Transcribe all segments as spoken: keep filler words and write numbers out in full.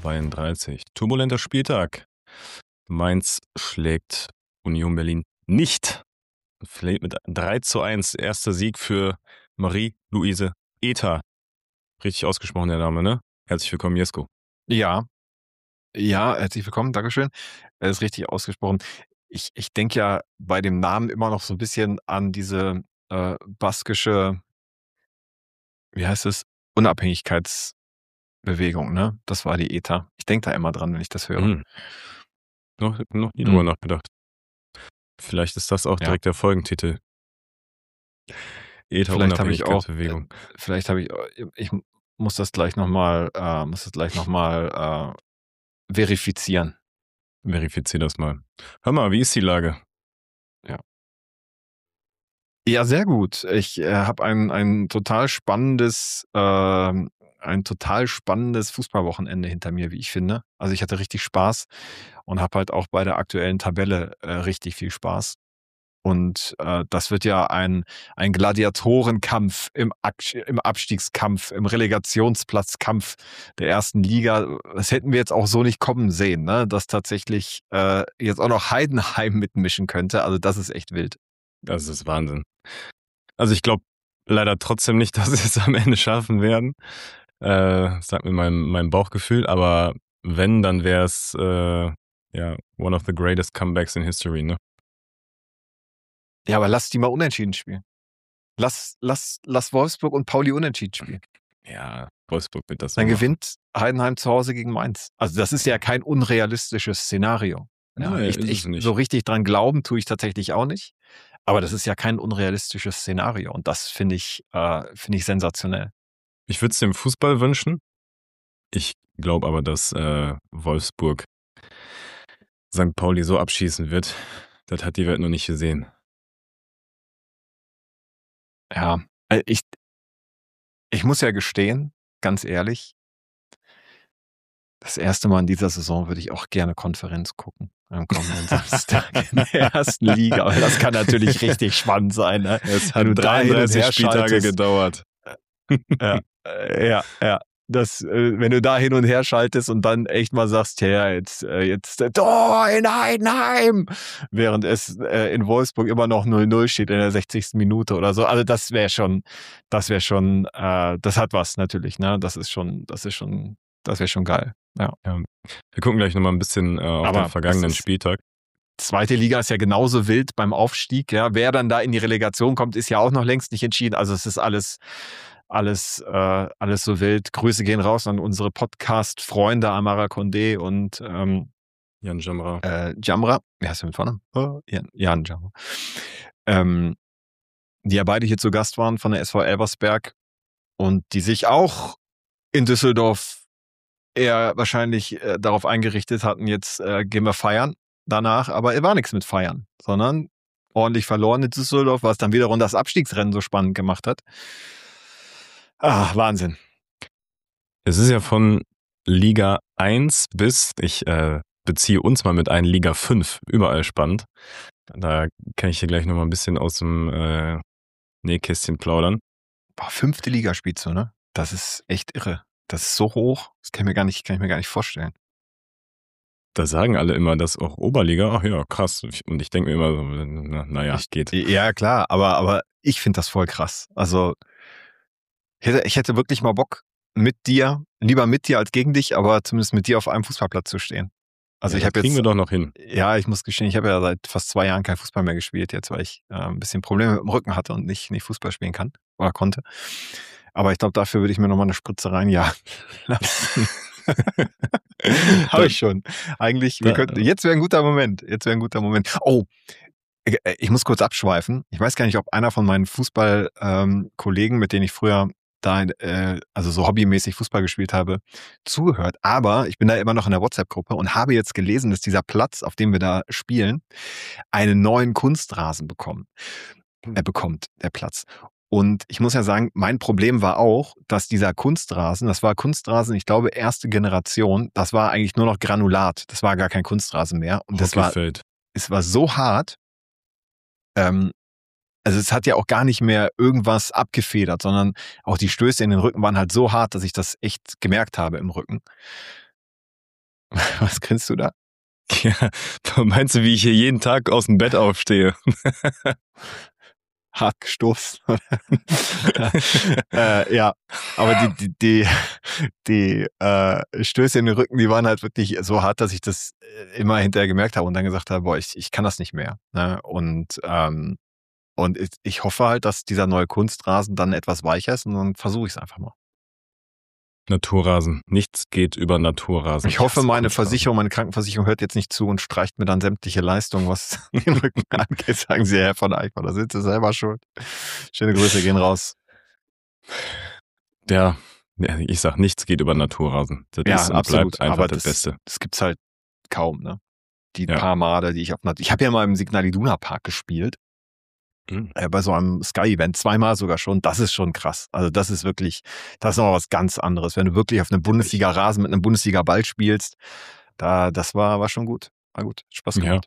zweiunddreißig. Turbulenter Spieltag. Mainz schlägt Union Berlin nicht. Vielleicht mit drei zu eins. Erster Sieg für Marie-Louise Eta. Richtig ausgesprochen, der Name, ne? Herzlich willkommen, Jesko. Ja, ja, herzlich willkommen, Dankeschön. Er ist richtig ausgesprochen. Ich, ich denke ja bei dem Namen immer noch so ein bisschen an diese äh, baskische, wie heißt es, Unabhängigkeitsbewegung, ne? Das war die Eta. Ich denke da immer dran, wenn ich das höre. Mhm. Noch, noch nie Mhm. drüber nachgedacht. Vielleicht ist das auch Ja. direkt der Folgentitel. Eta Vielleicht habe ich auch, Unabhängigkeitsbewegung. äh, vielleicht habe ich, ich muss das gleich nochmal, äh, muss das gleich nochmal äh, verifizieren. Verifizier das mal. Hör mal, wie ist die Lage? Ja, sehr gut. Ich äh, habe ein, ein total spannendes, ähm, ein total spannendes Fußballwochenende hinter mir, wie ich finde. Also ich hatte richtig Spaß und habe halt auch bei der aktuellen Tabelle äh, richtig viel Spaß. Und äh, das wird ja ein, ein Gladiatorenkampf im, Ak- im Abstiegskampf, im Relegationsplatzkampf der ersten Liga. Das hätten wir jetzt auch so nicht kommen sehen, ne? Dass tatsächlich äh, jetzt auch noch Heidenheim mitmischen könnte. Also das ist echt wild. Das ist Wahnsinn. Also ich glaube leider trotzdem nicht, dass sie es am Ende schaffen werden. Äh, sagt mir mein, mein Bauchgefühl. Aber wenn, dann wäre es äh, ja one of the greatest comebacks in history, ne? Ja, aber lass die mal unentschieden spielen. Lass, lass, lass Wolfsburg und Pauli unentschieden spielen. Ja, Wolfsburg wird das so Dann machen. gewinnt Heidenheim zu Hause gegen Mainz. Also das ist ja kein unrealistisches Szenario. Ja, Nein, ich, ist ich, es nicht. so richtig dran glauben tue ich tatsächlich auch nicht. Aber das ist ja kein unrealistisches Szenario. Und das finde ich, äh, finde ich sensationell. Ich würde es dem Fußball wünschen. Ich glaube aber, dass äh, Wolfsburg Sankt Pauli so abschießen wird. Das hat die Welt noch nicht gesehen. Ja, äh, ich, ich muss ja gestehen, ganz ehrlich, das erste Mal in dieser Saison würde ich auch gerne Konferenz gucken. Am kommenden Samstag in der ersten Liga. Aber das kann natürlich richtig spannend sein. Ne? Es Wenn du hat da hin und dreiunddreißig her Spieltage schaltest. gedauert. Ja, äh, ja, ja. Das, äh, wenn du da hin und her schaltest und dann echt mal sagst, ja, jetzt, äh, jetzt äh, Tor in Heidenheim, während es äh, in Wolfsburg immer noch null null steht in der sechzigsten Minute oder so. Also das wäre schon, das wäre schon, äh, das hat was natürlich, ne? Das ist schon, das ist schon, das wäre schon geil. Ja. Ja. Wir gucken gleich nochmal ein bisschen äh, auf Aber den vergangenen es ist- Spieltag. Zweite Liga ist ja genauso wild beim Aufstieg. Ja, wer dann da in die Relegation kommt, ist ja auch noch längst nicht entschieden. Also es ist alles, alles, äh, alles so wild. Grüße gehen raus an unsere Podcast-Freunde Amara Condé und ähm, Jan Jamra. äh, Jamra. Wie heißt der mit Vornamen? Oh, Jan, Jan Jamra. Ähm, die ja beide hier zu Gast waren von der S V Elversberg und die sich auch in Düsseldorf eher wahrscheinlich äh, darauf eingerichtet hatten, jetzt äh, gehen wir feiern danach, aber es war nichts mit feiern, sondern ordentlich verloren in Düsseldorf, was dann wiederum das Abstiegsrennen so spannend gemacht hat. Ah, Wahnsinn. Es ist ja von Liga eins bis, ich äh, beziehe uns mal mit ein, Liga fünf, überall spannend. Da kann ich hier gleich nochmal ein bisschen aus dem äh, Nähkästchen plaudern. Boah, fünfte Liga spielst du, ne? Das ist echt irre. Das ist so hoch, das kann ich mir gar nicht, kann ich mir gar nicht vorstellen. Da sagen alle immer, dass auch Oberliga, ach ja, krass. Und ich denke mir immer so, na, naja, Ich- geht. Ja, klar, aber, aber ich finde das voll krass. Also, ich hätte, ich hätte wirklich mal Bock, mit dir, lieber mit dir als gegen dich, aber zumindest mit dir auf einem Fußballplatz zu stehen. Also Ja, ich das habe kriegen jetzt, wir doch noch hin. ja, ich muss gestehen, ich habe ja seit fast zwei Jahren kein Fußball mehr gespielt jetzt, weil ich äh, ein bisschen Probleme mit dem Rücken hatte und nicht, nicht Fußball spielen kann oder konnte. Aber ich glaube, dafür würde ich mir nochmal eine Spritze reinjagen lassen. Habe ich schon. Eigentlich, wir Da- könnten, jetzt wäre ein guter Moment. Jetzt wäre ein guter Moment. Oh, ich, ich muss kurz abschweifen. Ich weiß gar nicht, ob einer von meinen Fußballkollegen, mit denen ich früher da, äh, also so hobbymäßig Fußball gespielt habe, zuhört. Aber ich bin da immer noch in der WhatsApp-Gruppe und habe jetzt gelesen, dass dieser Platz, auf dem wir da spielen, einen neuen Kunstrasen bekommen. Er bekommt, der Platz. Und ich muss ja sagen, mein Problem war auch, dass dieser Kunstrasen, das war Kunstrasen, ich glaube, erste Generation, das war eigentlich nur noch Granulat. Das war gar kein Kunstrasen mehr. Und das war, Hockeyfeld. es war so hart, ähm, also es hat ja auch gar nicht mehr irgendwas abgefedert, sondern auch die Stöße in den Rücken waren halt so hart, dass ich das echt gemerkt habe im Rücken. Was grinst du da? Ja, meinst du, wie ich hier jeden Tag aus dem Bett aufstehe? Hart gestoßen. äh, ja, aber die, die, die, die äh, Stöße in den Rücken, die waren halt wirklich so hart, dass ich das immer hinterher gemerkt habe und dann gesagt habe, boah, ich, ich kann das nicht mehr. Ne? Und, ähm, und ich, ich hoffe halt, dass dieser neue Kunstrasen dann etwas weicher ist und dann versuche ich es einfach mal. Naturrasen. Nichts geht über Naturrasen. Ich hoffe, hasse meine Kunstrasen. Versicherung, meine Krankenversicherung hört jetzt nicht zu und streicht mir dann sämtliche Leistungen, was den Rücken angeht. Sagen sie, Herr von Eichmann, da sind Sie selber schuld. Schöne Grüße gehen raus. Ja, ja, ich sag, nichts geht über Naturrasen. Das Ja, ist und absolut. bleibt einfach Aber das, das, Beste. das gibt's halt kaum, ne? Die Ja. paar Male, die ich auf Natur. Ich habe ja mal im Signal Iduna Park gespielt. Mhm. Äh, bei so einem Sky-Event, zweimal sogar schon. Das ist schon krass. Also das ist wirklich, das ist noch was ganz anderes. Wenn du wirklich auf einem Bundesliga-Rasen mit einem Bundesliga-Ball spielst, da, das war, war schon gut. War gut. Spaß gemacht.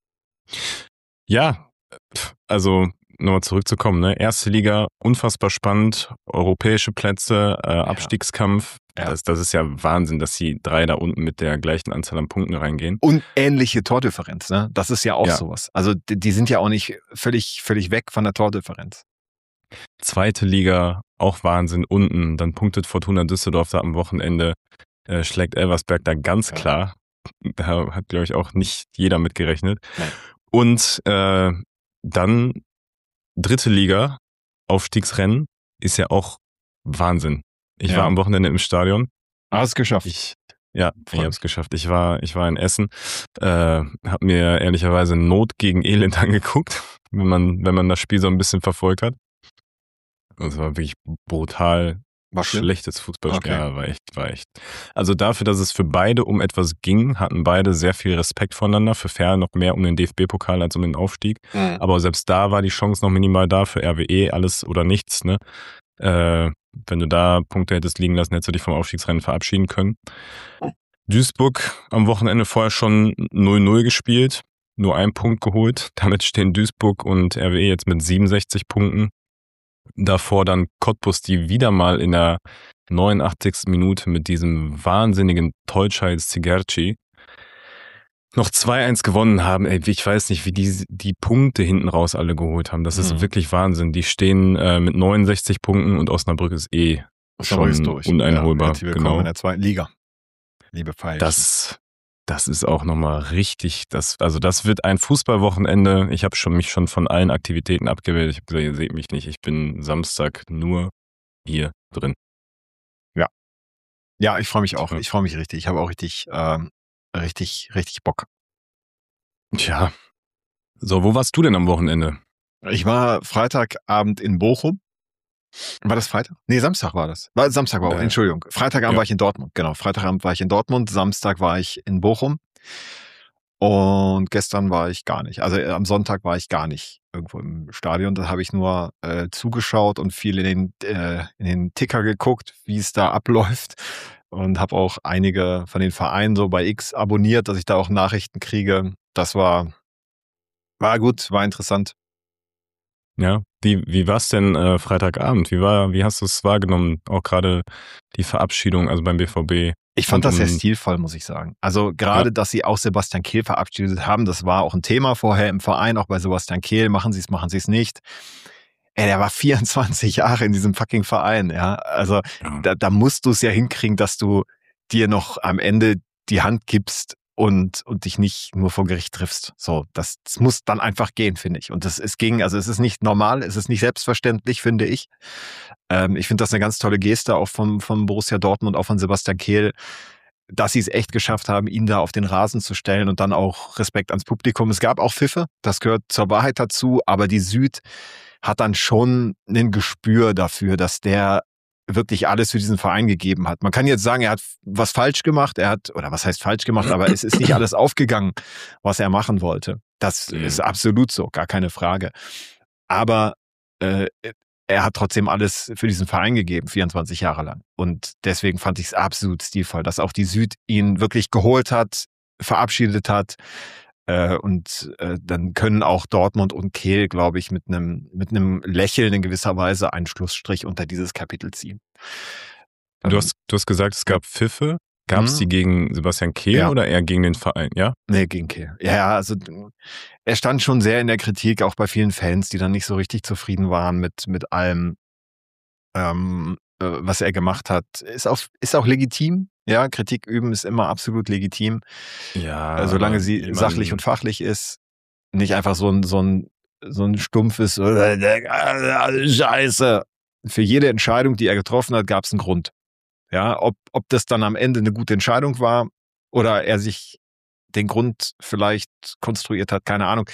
Ja, also nochmal zurückzukommen, ne? Erste Liga, unfassbar spannend, europäische Plätze, äh, Abstiegskampf. Ja. Das, das ist ja Wahnsinn, dass die drei da unten mit der gleichen Anzahl an Punkten reingehen. Und ähnliche Tordifferenz, ne? Das ist ja auch Ja. sowas. Also die, die sind ja auch nicht völlig, völlig weg von der Tordifferenz. Zweite Liga, auch Wahnsinn, unten. Dann punktet Fortuna Düsseldorf da am Wochenende, äh, schlägt Elversberg da ganz Ja. klar. Da hat, glaube ich, auch nicht jeder mitgerechnet. Nein. Und äh, dann dritte Liga, Aufstiegsrennen, ist ja auch Wahnsinn. Ich Ja. war am Wochenende im Stadion. Hast es geschafft. Ich, ja, ich Freut habe es geschafft. Ich war, ich war in Essen, äh, habe mir ehrlicherweise Not gegen Elend angeguckt, wenn man, wenn man das Spiel so ein bisschen verfolgt hat. Und es war wirklich brutal War schlimm. schlechtes Fußballspiel. Okay. Ja, war echt, war echt. Also dafür, dass es für beide um etwas ging, hatten beide sehr viel Respekt voneinander. Für Ferl noch mehr um den D F B-Pokal als um den Aufstieg. Mhm. Aber selbst da war die Chance noch minimal da für R W E, alles oder nichts, ne? Äh, wenn du da Punkte hättest liegen lassen, hättest du dich vom Aufstiegsrennen verabschieden können. Duisburg am Wochenende vorher schon null null gespielt, nur einen Punkt geholt. Damit stehen Duisburg und R W E jetzt mit siebenundsechzig Punkten. Davor dann Cottbus, die wieder mal in der neunundachtzigsten Minute mit diesem wahnsinnigen Tolchai Zigerci noch zwei eins gewonnen haben. Ey, ich weiß nicht, wie die die Punkte hinten raus alle geholt haben. Das ist Mhm. wirklich Wahnsinn. Die stehen äh, mit neunundsechzig Punkten und Osnabrück ist eh Osnabrück ist schon durch. uneinholbar. Ja, herzlich willkommen Genau. in der zweiten Liga. Liebe Feilchen. Das, das ist auch nochmal richtig, das, also das wird ein Fußballwochenende. Ich habe schon mich schon von allen Aktivitäten abgewählt. Ich habe gesagt, ihr seht mich nicht. Ich bin Samstag nur hier drin. Ja, ich freue mich auch. Ja. Ich freue mich richtig. Ich habe auch richtig, ähm, richtig, richtig Bock. Tja. So, wo warst du denn am Wochenende? Ich war Freitagabend in Bochum. War das Freitag? Nee, Samstag war das. War, Samstag war auch, Äh, Entschuldigung. Freitagabend ja. war ich in Dortmund. Genau, Freitagabend war ich in Dortmund, Samstag war ich in Bochum. Und gestern war ich gar nicht. Also äh, am Sonntag war ich gar nicht irgendwo im Stadion. Da habe ich nur äh, zugeschaut und viel in den, äh, in den Ticker geguckt, wie es da abläuft. Und habe auch einige von den Vereinen so bei X abonniert, dass ich da auch Nachrichten kriege. Das war, war gut, war interessant. Ja, wie, wie war es denn äh, Freitagabend? Wie war, wie hast du es wahrgenommen? Auch gerade die Verabschiedung, also beim B V B. Ich fand Und das sehr um- stilvoll, muss ich sagen. Also gerade, Ja. dass sie auch Sebastian Kehl verabschiedet haben, das war auch ein Thema vorher im Verein, auch bei Sebastian Kehl. Machen sie es, machen sie es nicht. Ey, der war vierundzwanzig Jahre in diesem fucking Verein, ja. Also Ja. da, da musst du es ja hinkriegen, dass du dir noch am Ende die Hand gibst und, und dich nicht nur vor Gericht triffst. So, das, das muss dann einfach gehen, finde ich. Und das es ging, also es ist nicht normal, es ist nicht selbstverständlich, finde ich. Ähm, ich finde das eine ganz tolle Geste auch vom, vom Borussia Dortmund, auch von Sebastian Kehl, dass sie es echt geschafft haben, ihn da auf den Rasen zu stellen und dann auch Respekt ans Publikum. Es gab auch Pfiffe, das gehört zur Wahrheit dazu, aber die Süd hat dann schon ein Gespür dafür, dass der wirklich alles für diesen Verein gegeben hat. Man kann jetzt sagen, er hat was falsch gemacht, er hat, oder was heißt falsch gemacht, aber es ist nicht alles aufgegangen, was er machen wollte. Das Mhm. ist absolut so, gar keine Frage. Aber äh, er hat trotzdem alles für diesen Verein gegeben, vierundzwanzig Jahre lang. Und deswegen fand ich es absolut stilvoll, dass auch die Süd ihn wirklich geholt hat, verabschiedet hat. Äh, und äh, dann können auch Dortmund und Kehl, glaube ich, mit einem mit einem Lächeln in gewisser Weise einen Schlussstrich unter dieses Kapitel ziehen. Du Ähm, hast, du hast gesagt, es gab Pfiffe. Gab es Hm. die gegen Sebastian Kehl Ja. oder eher gegen den Verein, ja? Nee, gegen Kehl. Ja, ja, also er stand schon sehr in der Kritik, auch bei vielen Fans, die dann nicht so richtig zufrieden waren mit, mit allem, ähm, äh, was er gemacht hat. Ist auch, ist auch legitim. Ja, Kritik üben ist immer absolut legitim, Ja. äh, solange aber sie jemand- sachlich und fachlich ist. Nicht einfach so ein, so ein, so ein stumpfes äh, Scheiße. Für jede Entscheidung, die er getroffen hat, gab es einen Grund. Ja, ob, ob das dann am Ende eine gute Entscheidung war oder er sich den Grund vielleicht konstruiert hat, keine Ahnung.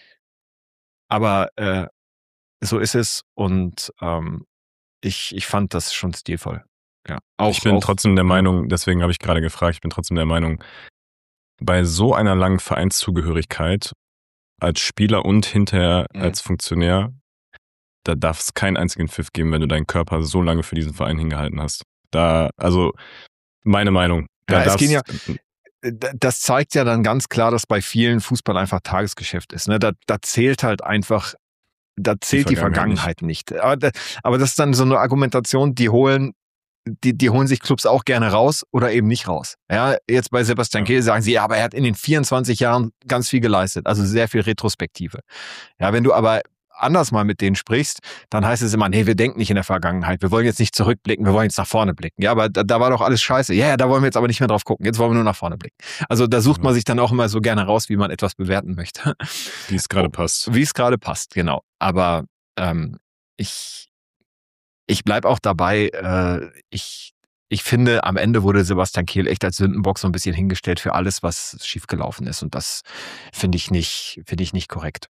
Aber äh, so ist es und ähm, ich, ich fand das schon stilvoll. Ja, auch, ich bin auch, trotzdem der Meinung, deswegen habe ich gerade gefragt, ich bin trotzdem der Meinung, bei so einer langen Vereinszugehörigkeit als Spieler und hinterher Mhm. als Funktionär, da darf es keinen einzigen Pfiff geben, wenn du deinen Körper so lange für diesen Verein hingehalten hast. Da, also meine Meinung. Da Ja, es darf's- gehen ja- das zeigt ja dann ganz klar, dass bei vielen Fußball einfach Tagesgeschäft ist. Ne? Da, da zählt halt einfach, da zählt die Vergangenheit Vergangenheit nicht. Aber, da, aber das ist dann so eine Argumentation, die holen, die, die holen sich Clubs auch gerne raus oder eben nicht raus. Ja, jetzt bei Sebastian Ja. Kehl sagen sie, ja, aber er hat in den vierundzwanzig Jahren ganz viel geleistet, also sehr viel Retrospektive. Ja, wenn du aber anders mal mit denen sprichst, dann heißt es immer, nee, wir denken nicht in der Vergangenheit, wir wollen jetzt nicht zurückblicken, wir wollen jetzt nach vorne blicken. Ja, aber da, da war doch alles scheiße. Ja, ja, da wollen wir jetzt aber nicht mehr drauf gucken, jetzt wollen wir nur nach vorne blicken. Also da sucht Ja. man sich dann auch immer so gerne raus, wie man etwas bewerten möchte. wie es gerade passt. Wie es gerade passt, genau. Aber ähm, ich, ich bleib auch dabei, äh, ich, ich finde, am Ende wurde Sebastian Kehl echt als Sündenbock so ein bisschen hingestellt für alles, was schiefgelaufen ist. Und das finde ich nicht, finde ich nicht korrekt.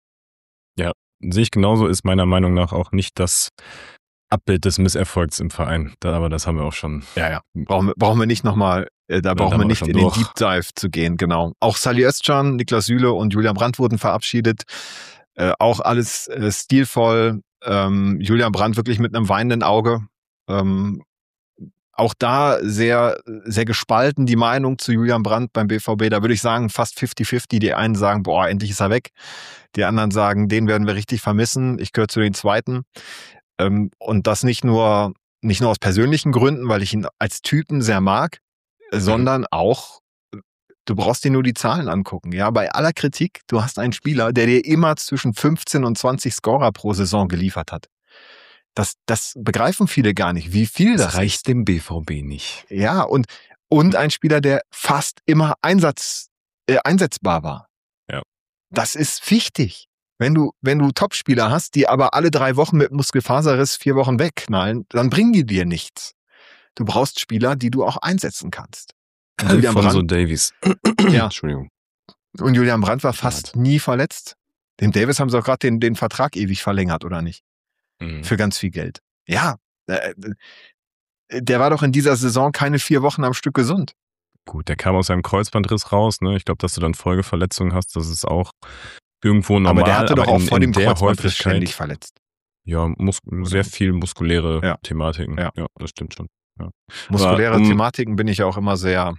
Sehe ich genauso, ist meiner Meinung nach auch nicht das Abbild des Misserfolgs im Verein. Da, aber das haben wir auch schon. Ja, ja. Brauchen wir, brauchen wir nicht nochmal, äh, da da brauchen haben wir wir nicht schon in den durch. Deep Dive zu gehen, genau. Auch Salih Özcan, Niklas Süle und Julian Brandt wurden verabschiedet. Äh, auch alles äh, stilvoll. Ähm, Julian Brandt wirklich mit einem weinenden Auge. Ähm, auch da sehr, sehr gespalten die Meinung zu Julian Brandt beim B V B. Da würde ich sagen, fast fifty fifty. Die einen sagen, boah, endlich ist er weg. Die anderen sagen, den werden wir richtig vermissen. Ich gehöre zu den Zweiten. Ähm, und das nicht nur, nicht nur aus persönlichen Gründen, weil ich ihn als Typen sehr mag, sondern auch, du brauchst dir nur die Zahlen angucken. Ja, bei aller Kritik, du hast einen Spieler, der dir immer zwischen fünfzehn und zwanzig Scorer pro Saison geliefert hat. Das, das begreifen viele gar nicht, wie viel das, Das reicht dem B V B nicht. ist. Ja, und, und ein Spieler, der fast immer Einsatz, äh, einsetzbar war. Ja. Das ist wichtig. Wenn du, wenn du Topspieler hast, die aber alle drei Wochen mit Muskelfaserriss vier Wochen wegknallen, dann bringen die dir nichts. Du brauchst Spieler, die du auch einsetzen kannst. Und Julian, Alfonso Brandt, Davies. Ja. Entschuldigung. und Julian Brandt war fast nie verletzt. Dem Davis haben sie auch gerade den, den Vertrag ewig verlängert, oder nicht? Mhm. Für ganz viel Geld. Ja, äh, der war doch in dieser Saison keine vier Wochen am Stück gesund. Gut, der kam aus seinem Kreuzbandriss raus. Ne? Ich glaube, dass du dann Folgeverletzungen hast, das ist auch irgendwo normal. aber der hatte doch auch in, vor in dem der Kreuzbandriss Häufigkeit, ständig verletzt. ja, mus sehr viel muskuläre Ja. Thematiken. Ja. Ja. das stimmt schon. Muskuläre Aber, um- Thematiken bin ich ja auch immer sehr,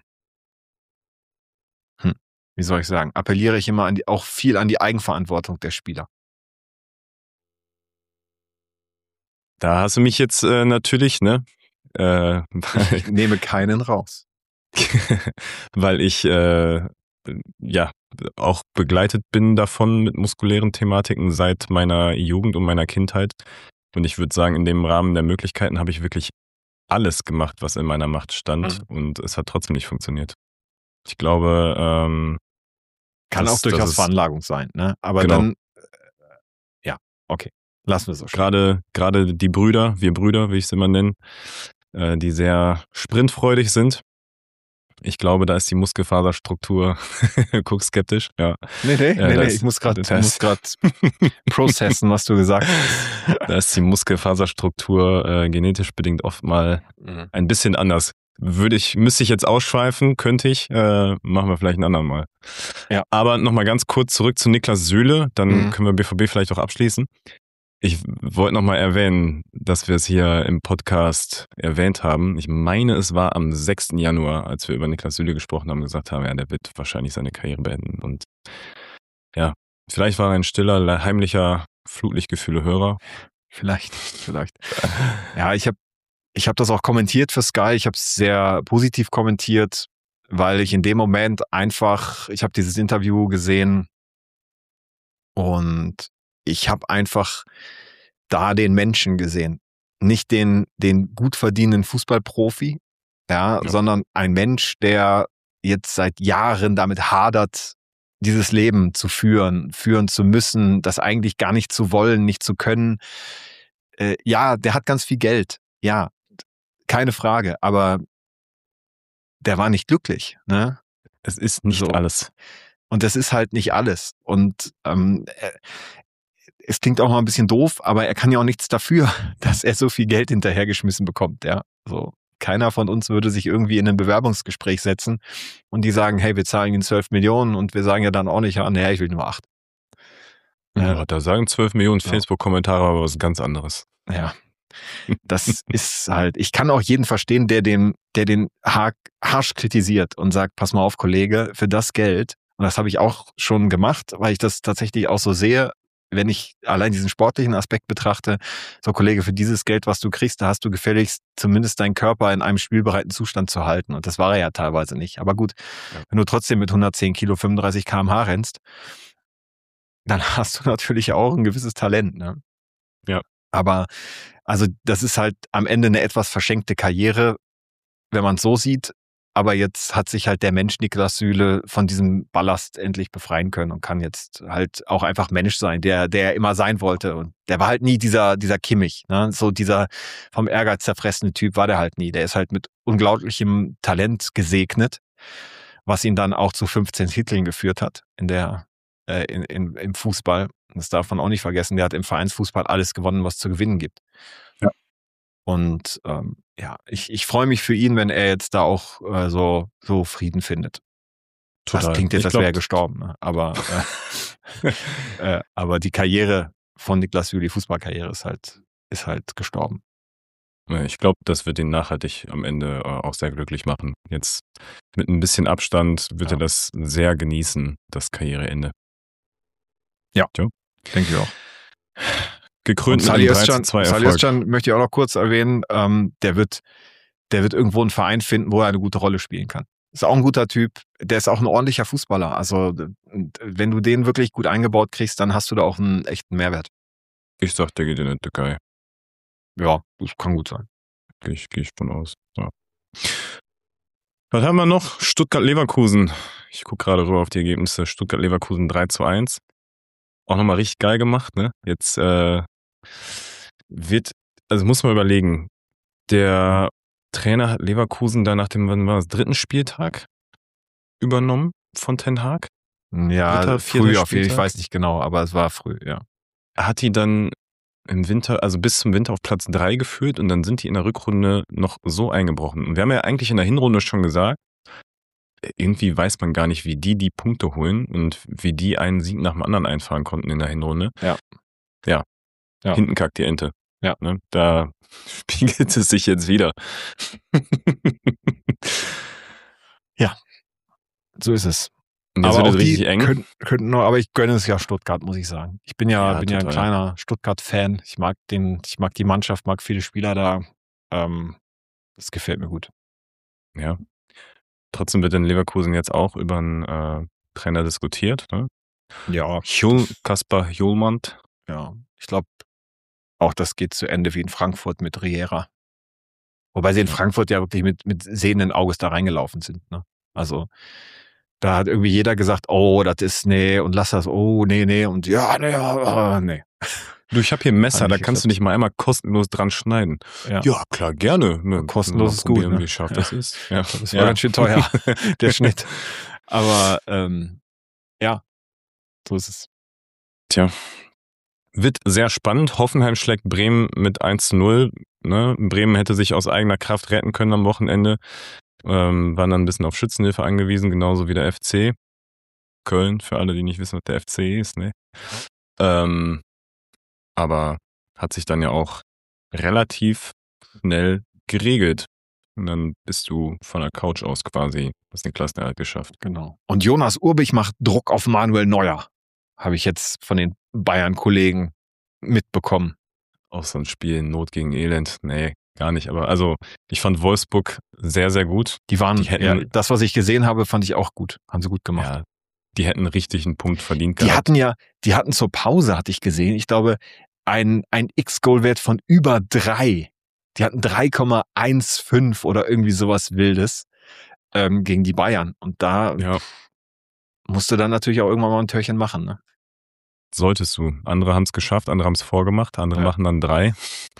hm, wie soll ich sagen, appelliere ich immer an die, auch viel an die Eigenverantwortung der Spieler. Da hast du mich jetzt äh, natürlich, ne? Äh, Ich nehme keinen raus. weil ich äh, ja auch begleitet bin davon mit muskulären Thematiken seit meiner Jugend und meiner Kindheit. Und ich würde sagen, in dem Rahmen der Möglichkeiten habe ich wirklich alles gemacht, was in meiner Macht stand. Mhm. Und es hat trotzdem nicht funktioniert. Ich glaube, ähm, Kann das- auch durchaus das ist- Veranlagung sein, ne? Aber Genau. dann, äh, ja, okay. Lassen wir es so stehen. gerade gerade die Brüder, wir Brüder, wie ich es immer nenne, äh, die sehr sprintfreudig sind. Ich glaube, da ist die Muskelfaserstruktur, guck skeptisch, ja. Nee, nee, Ja, nee, nee, das- ich muss gerade das- muss grad processen, was du gesagt hast. Da ist die Muskelfaserstruktur äh, genetisch bedingt oft mal ein bisschen anders. Würde ich, müsste ich jetzt ausschweifen, könnte ich, äh, machen wir vielleicht ein andermal. Ja. Aber nochmal ganz kurz zurück zu Niklas Süle, dann Mhm. können wir B V B vielleicht auch abschließen. Ich wollte nochmal erwähnen, dass wir es hier im Podcast erwähnt haben. Ich meine, es war am sechsten Januar, als wir über Niklas Süle gesprochen haben, gesagt haben, ja, der wird wahrscheinlich seine Karriere beenden. Und ja, vielleicht war er ein stiller, heimlicher Flutlichtgefühle-Hörer. Vielleicht, vielleicht. Ja, ich habe ich hab das auch kommentiert für Sky. Ich habe es sehr positiv kommentiert. weil ich in dem Moment einfach, ich habe dieses Interview gesehen und ich habe einfach da den Menschen gesehen. Nicht den, den gut verdienenden Fußballprofi, ja, Ja. sondern ein Mensch, der jetzt seit Jahren damit hadert, dieses Leben zu führen, führen zu müssen, das eigentlich gar nicht zu wollen, nicht zu können. Äh, ja, der hat ganz viel Geld, ja, keine Frage, aber der war nicht glücklich, ne? Es ist nicht So. alles. Und das ist halt nicht alles. Und ähm, äh, es klingt auch mal ein bisschen doof, aber er kann ja auch nichts dafür, dass er so viel Geld hinterhergeschmissen bekommt, ja. So. Keiner von uns würde sich irgendwie in ein Bewerbungsgespräch setzen und die sagen, hey, wir zahlen Ihnen zwölf Millionen und wir sagen ja dann auch nicht, ja, nee, ich will nur acht. Ja, Ja. da sagen zwölf Millionen Ja. Facebook-Kommentare aber was ganz anderes. Ja, das ist halt, ich kann auch jeden verstehen, der den, der den har- harsch kritisiert und sagt, pass mal auf, Kollege, für das Geld, und das habe ich auch schon gemacht, weil ich das tatsächlich auch so sehe, wenn ich allein diesen sportlichen Aspekt betrachte, so Kollege, für dieses Geld, was du kriegst, da hast du gefälligst zumindest deinen Körper in einem spielbereiten Zustand zu halten. Und das war er ja teilweise nicht. Aber gut, Ja. wenn du trotzdem mit hundertzehn Kilo, fünfunddreißig Kilometer pro Stunde rennst, dann hast du natürlich auch ein gewisses Talent, ne? Ja. Aber also das ist halt am Ende eine etwas verschenkte Karriere, wenn man es so sieht. Aber jetzt hat sich halt der Mensch Niklas Süle von diesem Ballast endlich befreien können und kann jetzt halt auch einfach Mensch sein, der der er immer sein wollte. Und der war halt nie dieser dieser Kimmich, ne? So dieser vom Ehrgeiz zerfressene Typ war der halt nie. Der ist halt mit unglaublichem Talent gesegnet, was ihn dann auch zu fünfzehn Titeln geführt hat in der äh, in, in, im Fußball. Das darf man auch nicht vergessen. Der hat im Vereinsfußball alles gewonnen, was zu gewinnen gibt. Ja. Und ähm, ja, ich, ich freue mich für ihn, wenn er jetzt da auch äh, so, so Frieden findet. Total. Das klingt jetzt, Ich als glaub- wäre er gestorben. Ne? Aber, äh, äh, aber die Karriere von Niklas Süle, die Fußballkarriere ist halt, ist halt gestorben. Ja, Ich glaube, das wird ihn nachhaltig am Ende äh, auch sehr glücklich machen. Jetzt mit ein bisschen Abstand wird Ja. er das sehr genießen, das Karriereende. Denke ich auch. Gekrönt Und mit einem Salih drei zu Özcan, zwei Salih Erfolg. Özcan möchte ich auch noch kurz erwähnen, ähm, der wird, der wird irgendwo einen Verein finden, wo er eine gute Rolle spielen kann. Ist auch ein guter Typ, der ist auch ein ordentlicher Fußballer. Also und wenn du den wirklich gut eingebaut kriegst, dann hast du da auch einen echten Mehrwert. Ich sag, der geht in die Türkei. Ja, das kann gut sein. Gehe ich, geh ich von aus. Ja. Was haben wir noch? Stuttgart-Leverkusen. Ich gucke gerade rüber auf die Ergebnisse. Stuttgart-Leverkusen drei zu eins. Auch nochmal richtig geil gemacht, ne? Jetzt äh, wird, also muss man überlegen, der Trainer hat Leverkusen da nach dem, wann war das, dritten Spieltag übernommen von Ten Hag. Ja, Dritter, vierter früh auf jeden Fall. Ich Spieltag? weiß nicht genau, aber es war früh, ja. Er hat die dann im Winter, also bis zum Winter auf Platz drei geführt und dann sind die in der Rückrunde noch so eingebrochen. Und wir haben ja eigentlich in der Hinrunde schon gesagt, irgendwie weiß man gar nicht, wie die die Punkte holen und wie die einen Sieg nach dem anderen einfahren konnten in der Hinrunde. Ja. Ja. Ja. Hinten kackt die Ente. Ja. Ne? Da spiegelt es sich jetzt wieder. So ist es. Und jetzt aber wird auch es die richtig eng. Könnten, könnten noch, aber ich gönne es ja Stuttgart, muss ich sagen. Ich bin ja, Ja, bin ja ein total. kleiner Stuttgart-Fan. Ich mag den, ich mag die Mannschaft, mag viele Spieler da. Ähm, das gefällt mir gut. Ja. Trotzdem wird in Leverkusen jetzt auch über einen äh, Trainer diskutiert. Ne? Ja, Hjul, Kaspar Hjulmand. ja. Ich glaube, auch das geht zu Ende wie in Frankfurt mit Riera. Wobei sie in Ja. Frankfurt ja wirklich mit, mit sehenden Auges da reingelaufen sind. Ne? Also da hat irgendwie jeder gesagt, oh, das ist nee und lass das, oh, nee, nee und ja, nee, ja, nee. Du, ich habe hier ein Messer, Hat da nicht kannst du geklappt. nicht mal einmal kostenlos dran schneiden. Ja. Ja, klar, gerne. Ne, Kostenlos mal ist gut, probieren, ne? wie scharf Ja. das ist. Ja, Das war ganz schön teuer, der Schnitt. Aber ähm, ja, so ist es. Tja. Wird sehr spannend. Hoffenheim schlägt Bremen mit eins zu null. Ne? Bremen hätte sich aus eigener Kraft retten können am Wochenende. Ähm, waren dann ein bisschen auf Schützenhilfe angewiesen, genauso wie der F C. Köln, für alle, die nicht wissen, was der F C ist. Ne? Ähm, aber hat sich dann ja auch relativ schnell geregelt. Und dann bist du von der Couch aus quasi, hast den Klassenerhalt geschafft. Genau. Und Jonas Urbich macht Druck auf Manuel Neuer. Habe ich jetzt von den Bayern-Kollegen mitbekommen. Auch so ein Spiel, Not gegen Elend. Nee, gar nicht. Aber also ich fand Wolfsburg sehr, sehr gut. Die waren, die hätten, ja, das, was ich gesehen habe, fand ich auch gut. Haben sie gut gemacht. Ja, die hätten richtig einen Punkt verdient Die gehabt. hatten ja, die hatten zur Pause, hatte ich gesehen, ich glaube, ein, ein X-Goal-Wert von über drei. Die hatten drei Komma fünfzehn oder irgendwie sowas Wildes ähm, gegen die Bayern. Und da Ja. musst du dann natürlich auch irgendwann mal ein Törchen machen, ne? Solltest du. Andere haben es geschafft, andere haben es vorgemacht, andere Ja. machen dann drei.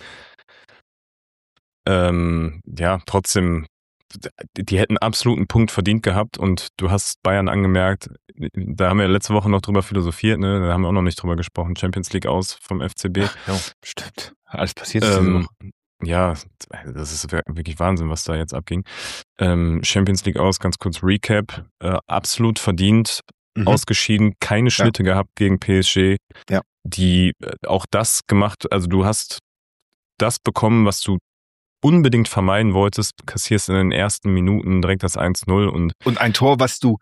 Ähm, ja, trotzdem, die hätten absolut einen Punkt verdient gehabt und du hast Bayern angemerkt, da haben wir letzte Woche noch drüber philosophiert, ne? Da haben wir auch noch nicht drüber gesprochen, Champions League aus vom F C B. Ach, ja, stimmt. Alles passiert ist diese Ähm, Woche. ja, das ist wirklich Wahnsinn, was da jetzt abging. Ähm, Champions League aus, ganz kurz Recap, äh, absolut verdient, Mhm. ausgeschieden, keine Schnitte gehabt gegen P S G, Ja. die äh, auch das gemacht, also du hast das bekommen, was du unbedingt vermeiden wolltest, kassierst in den ersten Minuten direkt das eins null und Und ein Tor, was du,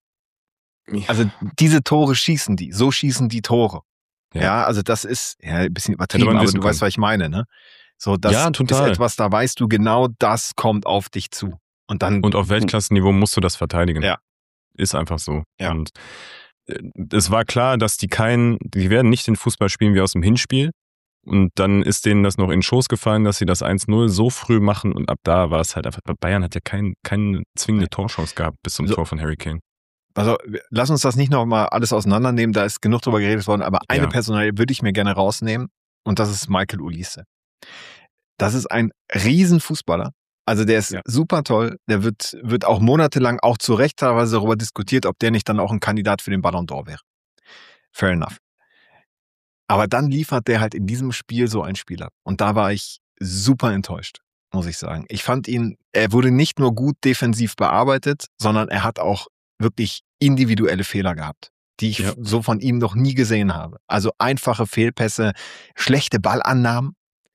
also diese Tore schießen die, so schießen die Tore. Ja, Ja. also das ist ja ein bisschen übertrieben, Hätte man aber wissen du weißt, können. was ich meine, ne? So, das Ja, ist total. etwas, da weißt du genau, das kommt auf dich zu. Und dann, Und auf Weltklassenniveau musst du das verteidigen. Ja. Ist einfach so. Ja. Und äh, es war klar, dass die keinen, die werden nicht den Fußball spielen wie aus dem Hinspiel. Und dann ist denen das noch in den Schoß gefallen, dass sie das eins null so früh machen und ab da war es halt einfach, Bayern hat ja kein, keine zwingende Torchance gehabt bis zum So. Tor von Harry Kane. also lass uns das nicht noch mal alles auseinandernehmen, da ist genug drüber geredet worden, aber eine Ja. Personalie würde ich mir gerne rausnehmen und das ist Michael Olise. Das ist ein Riesenfußballer. Also der ist Ja. super toll, der wird, wird auch monatelang auch zu Recht teilweise darüber diskutiert, ob der nicht dann auch ein Kandidat für den Ballon d'Or wäre. Fair enough. Aber dann liefert der halt in diesem Spiel so ein Spieler. Und da war ich super enttäuscht, muss ich sagen. Ich fand ihn, er wurde nicht nur gut defensiv bearbeitet, sondern er hat auch wirklich individuelle Fehler gehabt, die ich Ja. so von ihm noch nie gesehen habe. Also einfache Fehlpässe, schlechte Ballannahmen.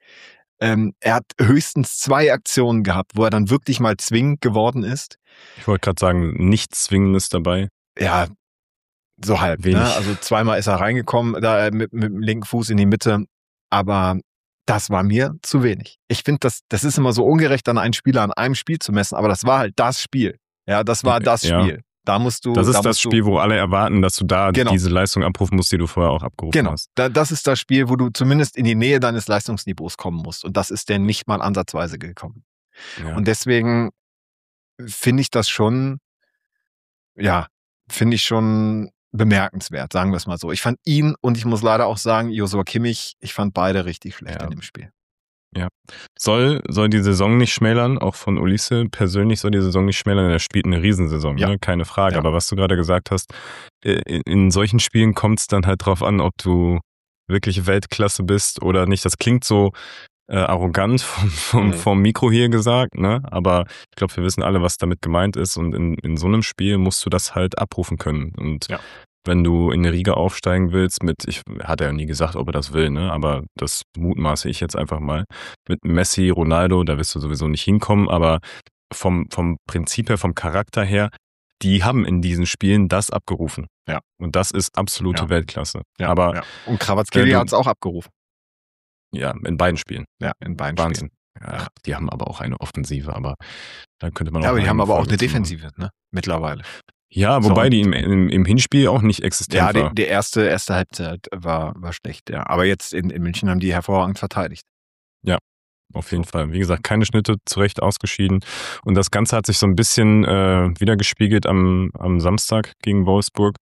Ähm, er hat höchstens zwei Aktionen gehabt, wo er dann wirklich mal zwingend geworden ist. Ich wollte gerade sagen, nichts Zwingendes dabei. Ja, so halb. Wenig. Ne? Also zweimal ist er reingekommen, da mit, mit dem linken Fuß in die Mitte. Aber das war mir zu wenig. Ich finde, das, das ist immer so ungerecht, an einen Spieler an einem Spiel zu messen. Aber das war halt das Spiel. Ja, das war das Ja. Spiel. Da musst du. Das ist da das musst du, Spiel, wo alle erwarten, dass du da Genau. diese Leistung abrufen musst, die du vorher auch abgerufen Genau. hast. Da, das ist das Spiel, wo du zumindest in die Nähe deines Leistungsniveaus kommen musst. Und das ist der nicht mal ansatzweise gekommen. Ja. Und deswegen finde ich das schon, ja, finde ich schon bemerkenswert, sagen wir es mal so. Ich fand ihn und ich muss leider auch sagen, Joshua Kimmich, ich fand beide richtig schlecht Ja. in dem Spiel. Soll, soll die Saison nicht schmälern, auch von Olise persönlich soll die Saison nicht schmälern, er spielt eine Riesensaison, Ja. ne? Keine Frage. Ja. Aber was du gerade gesagt hast, äh, in, in solchen Spielen kommt es dann halt drauf an, ob du wirklich Weltklasse bist oder nicht. Das klingt so äh, arrogant vom, vom, Mhm. vom Mikro hier gesagt, ne? Aber ich glaube, wir wissen alle, was damit gemeint ist. Und in, in so einem Spiel musst du das halt abrufen können. Und Ja. wenn du in eine Riege aufsteigen willst mit, ich hat er ja nie gesagt, ob er das will, ne? Aber das mutmaße ich jetzt einfach mal. Mit Messi, Ronaldo, da wirst du sowieso nicht hinkommen, aber vom, vom Prinzip her, vom Charakter her, die haben in diesen Spielen das abgerufen. Ja. Und das ist absolute Ja. Weltklasse. Ja, aber ja. Und Kvaratskhelia Wenn du- hat es auch abgerufen. ja, in beiden Spielen. Ja, in beiden Spielen. Wahnsinn. Ja, die haben aber auch eine Offensive, aber da könnte man auch Ja, aber die eine haben aber auch Folge eine zu machen. Defensive, ne? Mittlerweile. Ja, So, wobei und- die im, im, im Hinspiel auch nicht existent Ja, die, war. die erste, erste Halbzeit war, war schlecht, ja. Aber jetzt in, in München haben die hervorragend verteidigt. Auf jeden Fall. Wie gesagt, keine Schnitte, zu Recht ausgeschieden. Und das Ganze hat sich so ein bisschen äh, wiedergespiegelt am, am Samstag gegen Wolfsburg.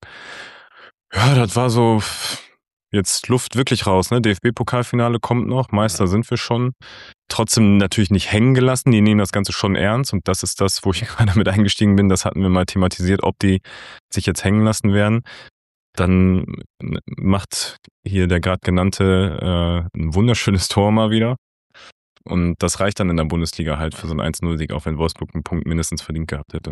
Ja, das war so jetzt Luft wirklich raus. Ne? D F B-Pokalfinale kommt noch, Meister sind wir schon. Trotzdem natürlich nicht hängen gelassen. Die nehmen das Ganze schon ernst. Und das ist das, wo ich gerade mit eingestiegen bin. Das hatten wir mal thematisiert, ob die sich jetzt hängen lassen werden. Dann macht hier der gerade genannte äh, ein wunderschönes Tor mal wieder. Und das reicht dann in der Bundesliga halt für so einen eins null Sieg, auch wenn Wolfsburg einen Punkt mindestens verdient gehabt hätte.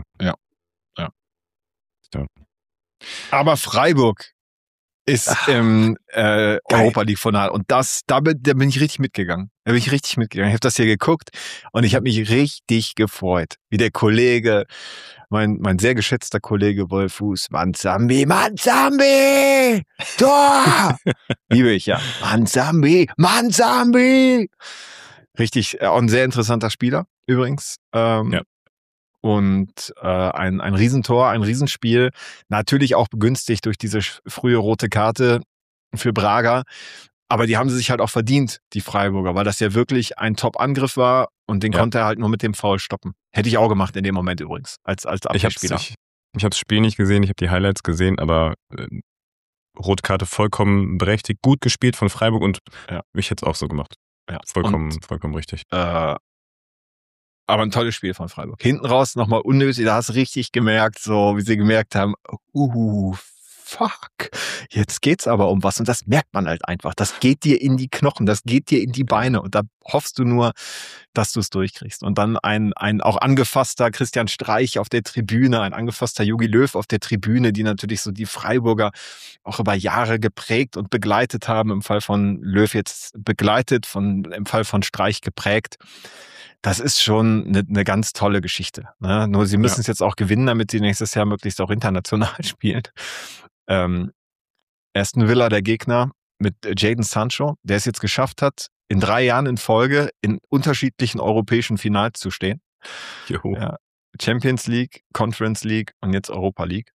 Aber Freiburg ist Ach, im äh, geil. Europa League Finale und das, da bin, da bin ich richtig mitgegangen. Da bin ich richtig mitgegangen. Ich habe das hier geguckt und ich habe mich richtig gefreut, wie der Kollege, mein mein sehr geschätzter Kollege Wolfuß, Manzambi, Manzambi, Tor, liebe ich ja, Manzambi, Manzambi. Richtig, auch ein sehr interessanter Spieler übrigens. Ähm, Ja. Und äh, ein, ein Riesentor, ein Riesenspiel. Natürlich auch begünstigt durch diese frühe rote Karte für Braga. Aber die haben sie sich halt auch verdient, die Freiburger, weil das ja wirklich ein Top-Angriff war und den Ja. konnte er halt nur mit dem Foul stoppen. Hätte ich auch gemacht in dem Moment übrigens, als, als Ich hab's, Abwehrspieler. ich, ich habe das Spiel nicht gesehen, ich habe die Highlights gesehen, aber äh, Rotkarte vollkommen berechtigt, gut gespielt von Freiburg und Ja. ich hätte es auch so gemacht. Ja. Vollkommen, Und, vollkommen richtig. Äh, aber ein tolles Spiel von Freiburg. Hinten raus nochmal unnötig, da hast du richtig gemerkt, so wie sie gemerkt haben, uh, fuck, jetzt geht's aber um was. Und das merkt man halt einfach. Das geht dir in die Knochen, das geht dir in die Beine. Und da hoffst du nur, dass du es durchkriegst. Und dann ein, ein auch angefasster Christian Streich auf der Tribüne, ein angefasster Jogi Löw auf der Tribüne, die natürlich so die Freiburger auch über Jahre geprägt und begleitet haben. Im Fall von Löw jetzt begleitet, von, im Fall von Streich geprägt. Das ist schon eine, eine ganz tolle Geschichte. Ne? Nur sie müssen ja. es jetzt auch gewinnen, damit sie nächstes Jahr möglichst auch international spielen. Ähm, Aston Villa, der Gegner, mit Jadon Sancho, der es jetzt geschafft hat, in drei Jahren in Folge in unterschiedlichen europäischen Finals zu stehen. Ja, Champions League, Conference League und jetzt Europa League.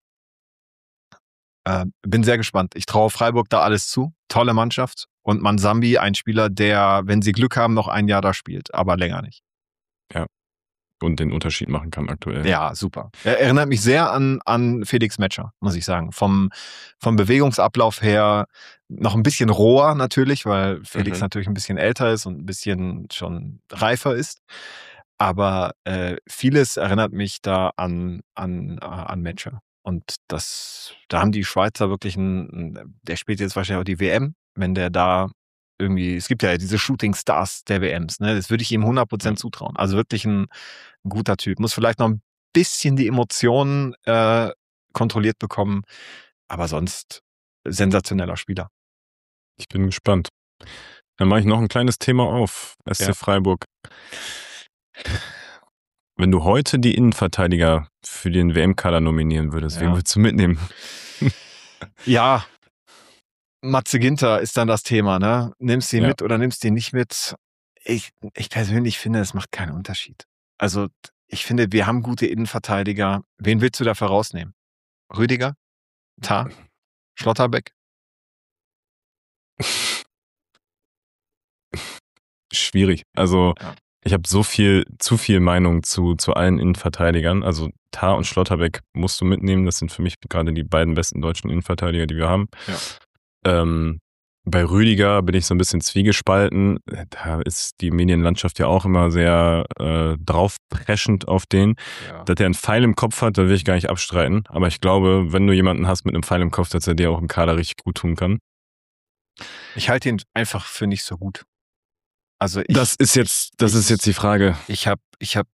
Äh, bin sehr gespannt. Ich traue Freiburg da alles zu. Tolle Mannschaft. Und Mansambi, ein Spieler, der, wenn sie Glück haben, noch ein Jahr da spielt, aber länger nicht. Ja. Und den Unterschied machen kann aktuell. Ja, super. Er erinnert mich sehr an, an Felix Metscher, muss ich sagen. Vom, vom Bewegungsablauf her noch ein bisschen roher natürlich, weil Felix mhm. natürlich ein bisschen älter ist und ein bisschen schon reifer ist. Aber äh, vieles erinnert mich da an, an, äh, an Metscher. Und das, da haben die Schweizer wirklich einen, der spielt jetzt wahrscheinlich auch die W M, wenn der da irgendwie, es gibt ja diese Shooting Stars der W Ms, ne? Das würde ich ihm hundert Prozent ja. zutrauen. Also wirklich ein guter Typ. Muss vielleicht noch ein bisschen die Emotionen äh, kontrolliert bekommen, aber sonst sensationeller Spieler. Ich bin gespannt. Dann mache ich noch ein kleines Thema auf. S C ja. Freiburg. Wenn du heute die Innenverteidiger für den W M-Kader nominieren würdest, ja. wen würdest du mitnehmen? Ja, Matze Ginter ist dann das Thema, ne? Nimmst du ihn ja. mit oder nimmst du ihn nicht mit? Ich, ich persönlich finde, es macht keinen Unterschied. Also ich finde, wir haben gute Innenverteidiger. Wen willst du da vorausnehmen? Rüdiger? Tah? Schlotterbeck? Schwierig. Also ja. ich habe so viel, zu viel Meinung zu, zu allen Innenverteidigern. Also Tah und Schlotterbeck musst du mitnehmen. Das sind für mich gerade die beiden besten deutschen Innenverteidiger, die wir haben. Ja. Ähm, bei Rüdiger bin ich so ein bisschen zwiegespalten. Da ist die Medienlandschaft ja auch immer sehr äh, draufpreschend auf den. Ja. Dass er einen Pfeil im Kopf hat, da will ich gar nicht abstreiten. Aber ich glaube, wenn du jemanden hast mit einem Pfeil im Kopf, dass er dir auch im Kader richtig gut tun kann. Ich halte ihn einfach für nicht so gut. Also ich, das ist jetzt, das ich, ist jetzt die Frage. Ich habe, ich habe,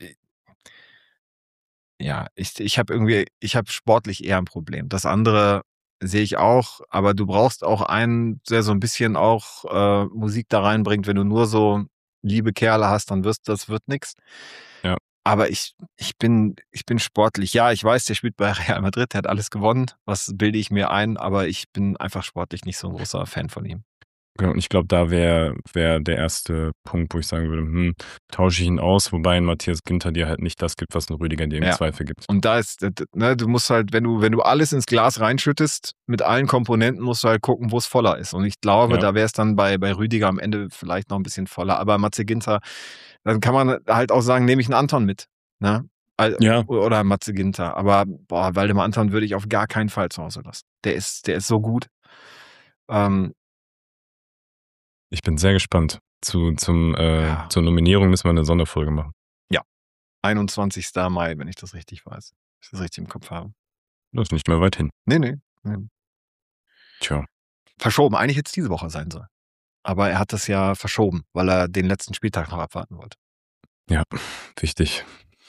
ja, ich, ich habe irgendwie, ich habe sportlich eher ein Problem. Das andere sehe ich auch, aber du brauchst auch einen, der so ein bisschen auch äh, Musik da reinbringt. Wenn du nur so liebe Kerle hast, dann wirst das wird nix. Ja. Aber ich, ich bin, ich bin sportlich. Ja, ich weiß, der spielt bei Real Madrid, der hat alles gewonnen. Was bilde ich mir ein? Aber ich bin einfach sportlich nicht so ein großer Fan von ihm. Genau, und ich glaube, da wäre wär der erste Punkt, wo ich sagen würde, hm, tausche ich ihn aus, wobei ein Matthias Ginter dir halt nicht das gibt, was ein Rüdiger dir im ja. Zweifel gibt. Und da ist, ne, du musst halt, wenn du, wenn du alles ins Glas reinschüttest, mit allen Komponenten musst du halt gucken, wo es voller ist. Und ich glaube, ja. da wäre es dann bei, bei Rüdiger am Ende vielleicht noch ein bisschen voller. Aber Matze Ginter, dann kann man halt auch sagen, nehme ich einen Anton mit. Ne? Ja. Oder Matze Ginter. Aber boah, Waldemar Anton würde ich auf gar keinen Fall zu Hause lassen. Der ist, der ist so gut. Ähm, Ich bin sehr gespannt. Zu, zum, äh, ja. Zur Nominierung müssen wir eine Sonderfolge machen. Ja. einundzwanzigsten Mai, wenn ich das richtig weiß. Wenn ich das richtig im Kopf habe. Das ist nicht mehr weit hin. Nee, nee. nee. Tja. Verschoben. Eigentlich hätte es diese Woche sein sollen. Aber er hat das ja verschoben, weil er den letzten Spieltag noch abwarten wollte. Ja, wichtig.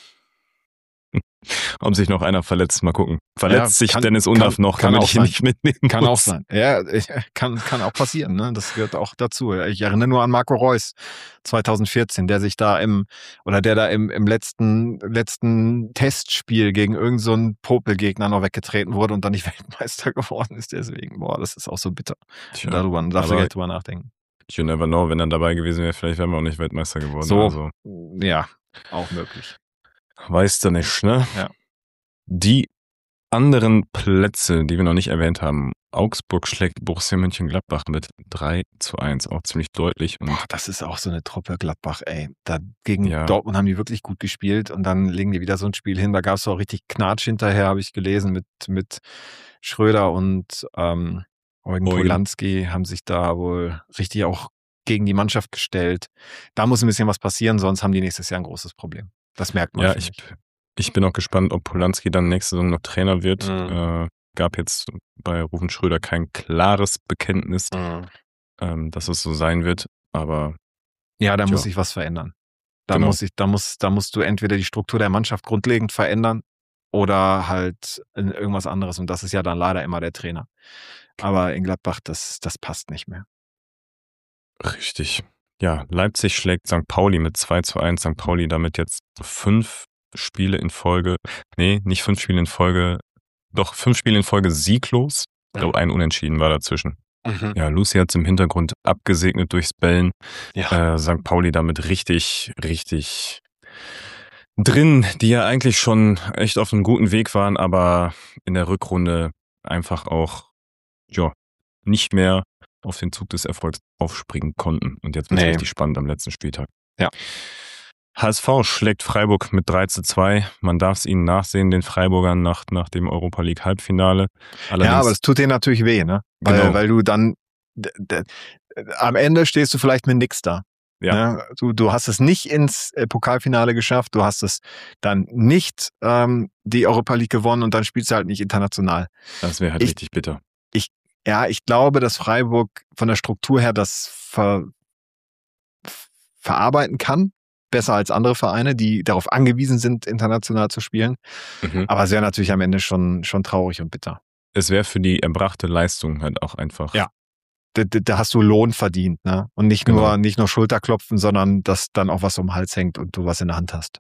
Ob sich noch einer verletzt, mal gucken. Verletzt ja, sich kann, Dennis Undaff noch, kann damit ich ihn nicht mitnehmen Kann muss. auch sein. Ja, kann, kann auch passieren. Ne? Das gehört auch dazu. Ich erinnere nur an Marco Reus zweitausendvierzehn, der sich da im, oder der da im, im letzten, letzten Testspiel gegen irgendeinen so Popelgegner noch weggetreten wurde und dann nicht Weltmeister geworden ist. Deswegen, boah, das ist auch so bitter. Tja, darüber, darfst du Geld drüber nachdenken. You never know, wenn er dabei gewesen wäre, vielleicht wären wir auch nicht Weltmeister geworden. So, also, ja, auch möglich. weißt du nicht, ne? Ja. Die anderen Plätze, die wir noch nicht erwähnt haben. Augsburg schlägt Borussia Mönchengladbach mit drei zu eins, auch ziemlich deutlich. Und Boah, das ist auch so eine Truppe Gladbach, ey. Da gegen Ja. Dortmund haben die wirklich gut gespielt und dann legen die wieder so ein Spiel hin. Da gab es auch richtig Knatsch hinterher, habe ich gelesen, mit, mit Schröder und ähm, Eugen Eugen. Polanski haben sich da wohl richtig auch gegen die Mannschaft gestellt. Da muss ein bisschen was passieren, sonst haben die nächstes Jahr ein großes Problem. Das merkt man. ja, finde ich, ich bin auch gespannt, ob Polanski dann nächste Saison noch Trainer wird. Mhm. Äh, gab jetzt bei Rufen Schröder kein klares Bekenntnis, Mhm. ähm, dass es so sein wird. Aber Ja, da Tja. muss sich was verändern. Da Genau. muss ich, da muss, da musst du entweder die Struktur der Mannschaft grundlegend verändern oder halt in irgendwas anderes. Und das ist ja dann leider immer der Trainer. Aber in Gladbach, das, das passt nicht mehr. richtig. Ja, Leipzig schlägt Sankt Pauli mit zwei zu eins. Sankt Pauli damit jetzt fünf Spiele in Folge, nee, nicht fünf Spiele in Folge, doch fünf Spiele in Folge sieglos. Ich glaube, ein Unentschieden war dazwischen. Mhm. Ja, Lucy hat es im Hintergrund abgesegnet durchs Bellen. Ja. Äh, Sankt Pauli damit richtig, richtig drin, die ja eigentlich schon echt auf einem guten Weg waren, aber in der Rückrunde einfach auch ja, nicht mehr auf den Zug des Erfolgs aufspringen konnten. Und jetzt wird es Nee. richtig spannend am letzten Spieltag. Ja. H S V schlägt Freiburg mit drei zu zwei. Man darf es ihnen nachsehen, den Freiburgern nach, nach dem Europa League Halbfinale. Allerdings, Ja, aber das tut dir natürlich weh, ne? Weil, Genau. weil du dann d- d- am Ende stehst du vielleicht mit nix da. Ja. Ne? Du, du hast es nicht ins äh, Pokalfinale geschafft, du hast es dann nicht ähm, die Europa League gewonnen und dann spielst du halt nicht international. das wäre halt Ich- richtig bitter. Ja, ich glaube, dass Freiburg von der Struktur her das ver verarbeiten kann. Besser als andere Vereine, die darauf angewiesen sind, international zu spielen. Mhm. Aber es wäre natürlich am Ende schon, schon traurig und bitter. Es wäre für die erbrachte Leistung halt auch einfach. Ja. Da, da, da hast du Lohn verdient, ne? Und nicht Genau. nur, nicht nur Schulterklopfen, sondern dass dann auch was um den Hals hängt und du was in der Hand hast.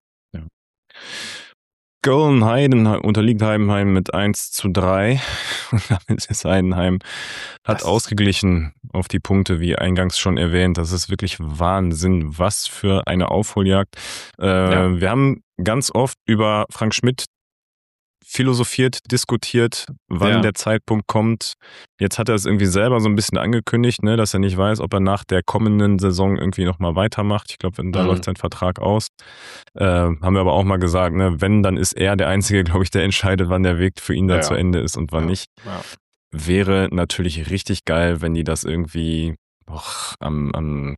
Golden Heidenheim unterliegt Heidenheim mit eins zu drei. Und damit ist Heidenheim hat Das- ausgeglichen auf die Punkte, wie eingangs schon erwähnt. Das ist wirklich Wahnsinn, was für eine Aufholjagd. Äh, Ja. Wir haben ganz oft über Frank Schmidt philosophiert, diskutiert, wann Ja. der Zeitpunkt kommt. Jetzt hat er es irgendwie selber so ein bisschen angekündigt, ne, dass er nicht weiß, ob er nach der kommenden Saison irgendwie nochmal weitermacht. Ich glaube, da Mhm. läuft sein Vertrag aus. Äh, haben wir aber auch mal gesagt, ne, wenn, dann ist er der Einzige, glaube ich, der entscheidet, wann der Weg für ihn da Ja. zu Ende ist und wann Ja. nicht. Ja. Wäre natürlich richtig geil, wenn die das irgendwie och, am, am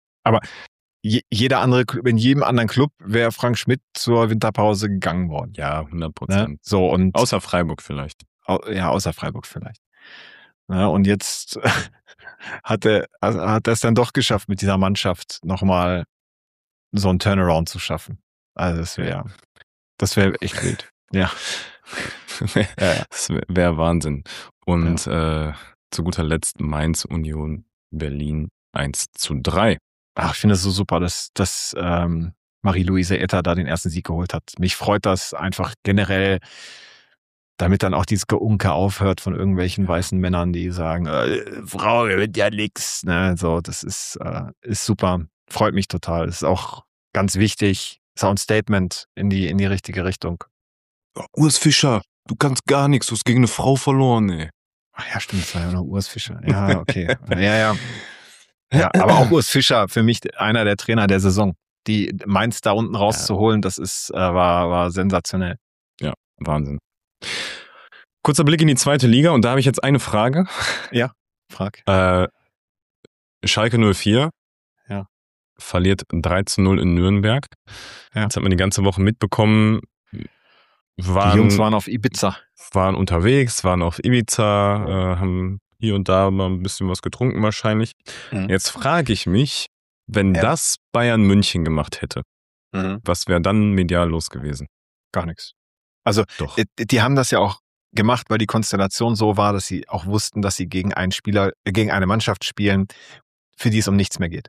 Je, jeder andere, Cl- in jedem anderen Club wäre Frank Schmidt zur Winterpause gegangen worden. ja, hundert Ne? Prozent. So, und Außer Freiburg vielleicht. Au- ja, außer Freiburg vielleicht. Ja, und jetzt hat er, also hat er es dann doch geschafft, mit dieser Mannschaft nochmal so einen Turnaround zu schaffen. Also das wäre, das wäre echt wild. Ja. Ja, ja. Das wäre Wahnsinn. Und äh, zu guter Letzt Mainz Union Berlin eins zu drei. Ach, ich finde es so super, dass, dass ähm, Marie-Louise Etter da den ersten Sieg geholt hat. Mich freut das einfach generell, damit dann auch dieses Geunke aufhört von irgendwelchen weißen Männern, die sagen, äh, Frau gewinnt ja nix. Ne? So, das ist, äh, ist super. Freut mich total. Ist auch ganz wichtig. Ist auch ein Statement in die, in die richtige Richtung. Urs Fischer, du kannst gar nichts, du hast gegen eine Frau verloren, ey. Ach ja, stimmt, das war ja noch Urs Fischer. Ja, okay. ja, ja. Ja, aber auch Urs Fischer, für mich einer der Trainer der Saison. Die Mainz da unten rauszuholen, das ist, äh, war, war sensationell. Wahnsinn. Kurzer Blick in die zweite Liga und da habe ich jetzt eine Frage. Frag. Äh, Schalke null vier Ja. verliert drei zu null in Nürnberg. Ja. Jetzt hat man die ganze Woche mitbekommen, waren, Die Jungs waren auf Ibiza. waren unterwegs, waren auf Ibiza, äh, haben hier und da mal ein bisschen was getrunken wahrscheinlich. Mhm. Jetzt frage ich mich, wenn Ja. das Bayern München gemacht hätte, Mhm. was wäre dann medial los gewesen? Gar nichts. Also, Doch. äh, die haben das ja auch gemacht, weil die Konstellation so war, dass sie auch wussten, dass sie gegen einen Spieler, äh, gegen eine Mannschaft spielen, für die es um nichts mehr geht.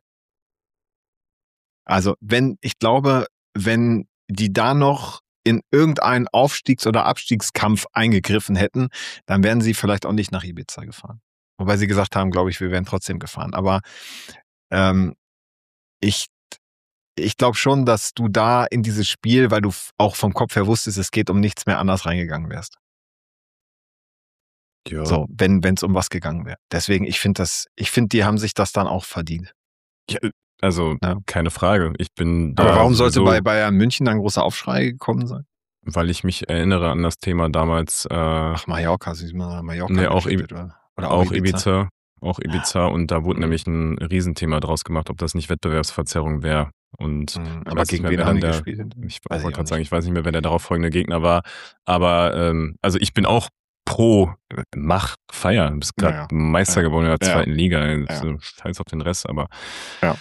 Also, wenn, ich glaube, wenn die da noch in irgendeinen Aufstiegs- oder Abstiegskampf eingegriffen hätten, dann wären sie vielleicht auch nicht nach Ibiza gefahren. Wobei sie gesagt haben, glaube ich, wir wären trotzdem gefahren. Aber Ähm, ich ich glaube schon, dass du da in dieses Spiel, weil du auch vom Kopf her wusstest, es geht um nichts mehr, anders reingegangen wärst. Ja. So, wenn es um was gegangen wäre. Deswegen, ich finde das, ich finde, die haben sich das dann auch verdient. Ja, also, ja. keine Frage. Ich bin da Aber warum sollte sowieso, bei Bayern München ein großer Aufschrei gekommen sein? Weil ich mich erinnere an das Thema damals. Äh, Ach, Mallorca, sie sind mal Mallorca. Nee, auch, Ibi- oder auch, auch Ibiza. Ibiza. Auch Ibiza. Und da wurde Mhm. nämlich ein Riesenthema draus gemacht, ob das nicht Wettbewerbsverzerrung wäre. Und Mhm. ich Aber weiß gegen nicht mehr, wen wer haben dann die der, gespielt? ich Weiß ich wollte auch gerade sagen, nicht. ich weiß nicht mehr, wer der darauf folgende Gegner war. Aber, ähm, also ich bin auch pro Mach, Feier. Du bist gerade Ja. Meister Ja. geworden in der Ja. zweiten Liga. Ja. So, scheiß auf den Rest, aber Ja.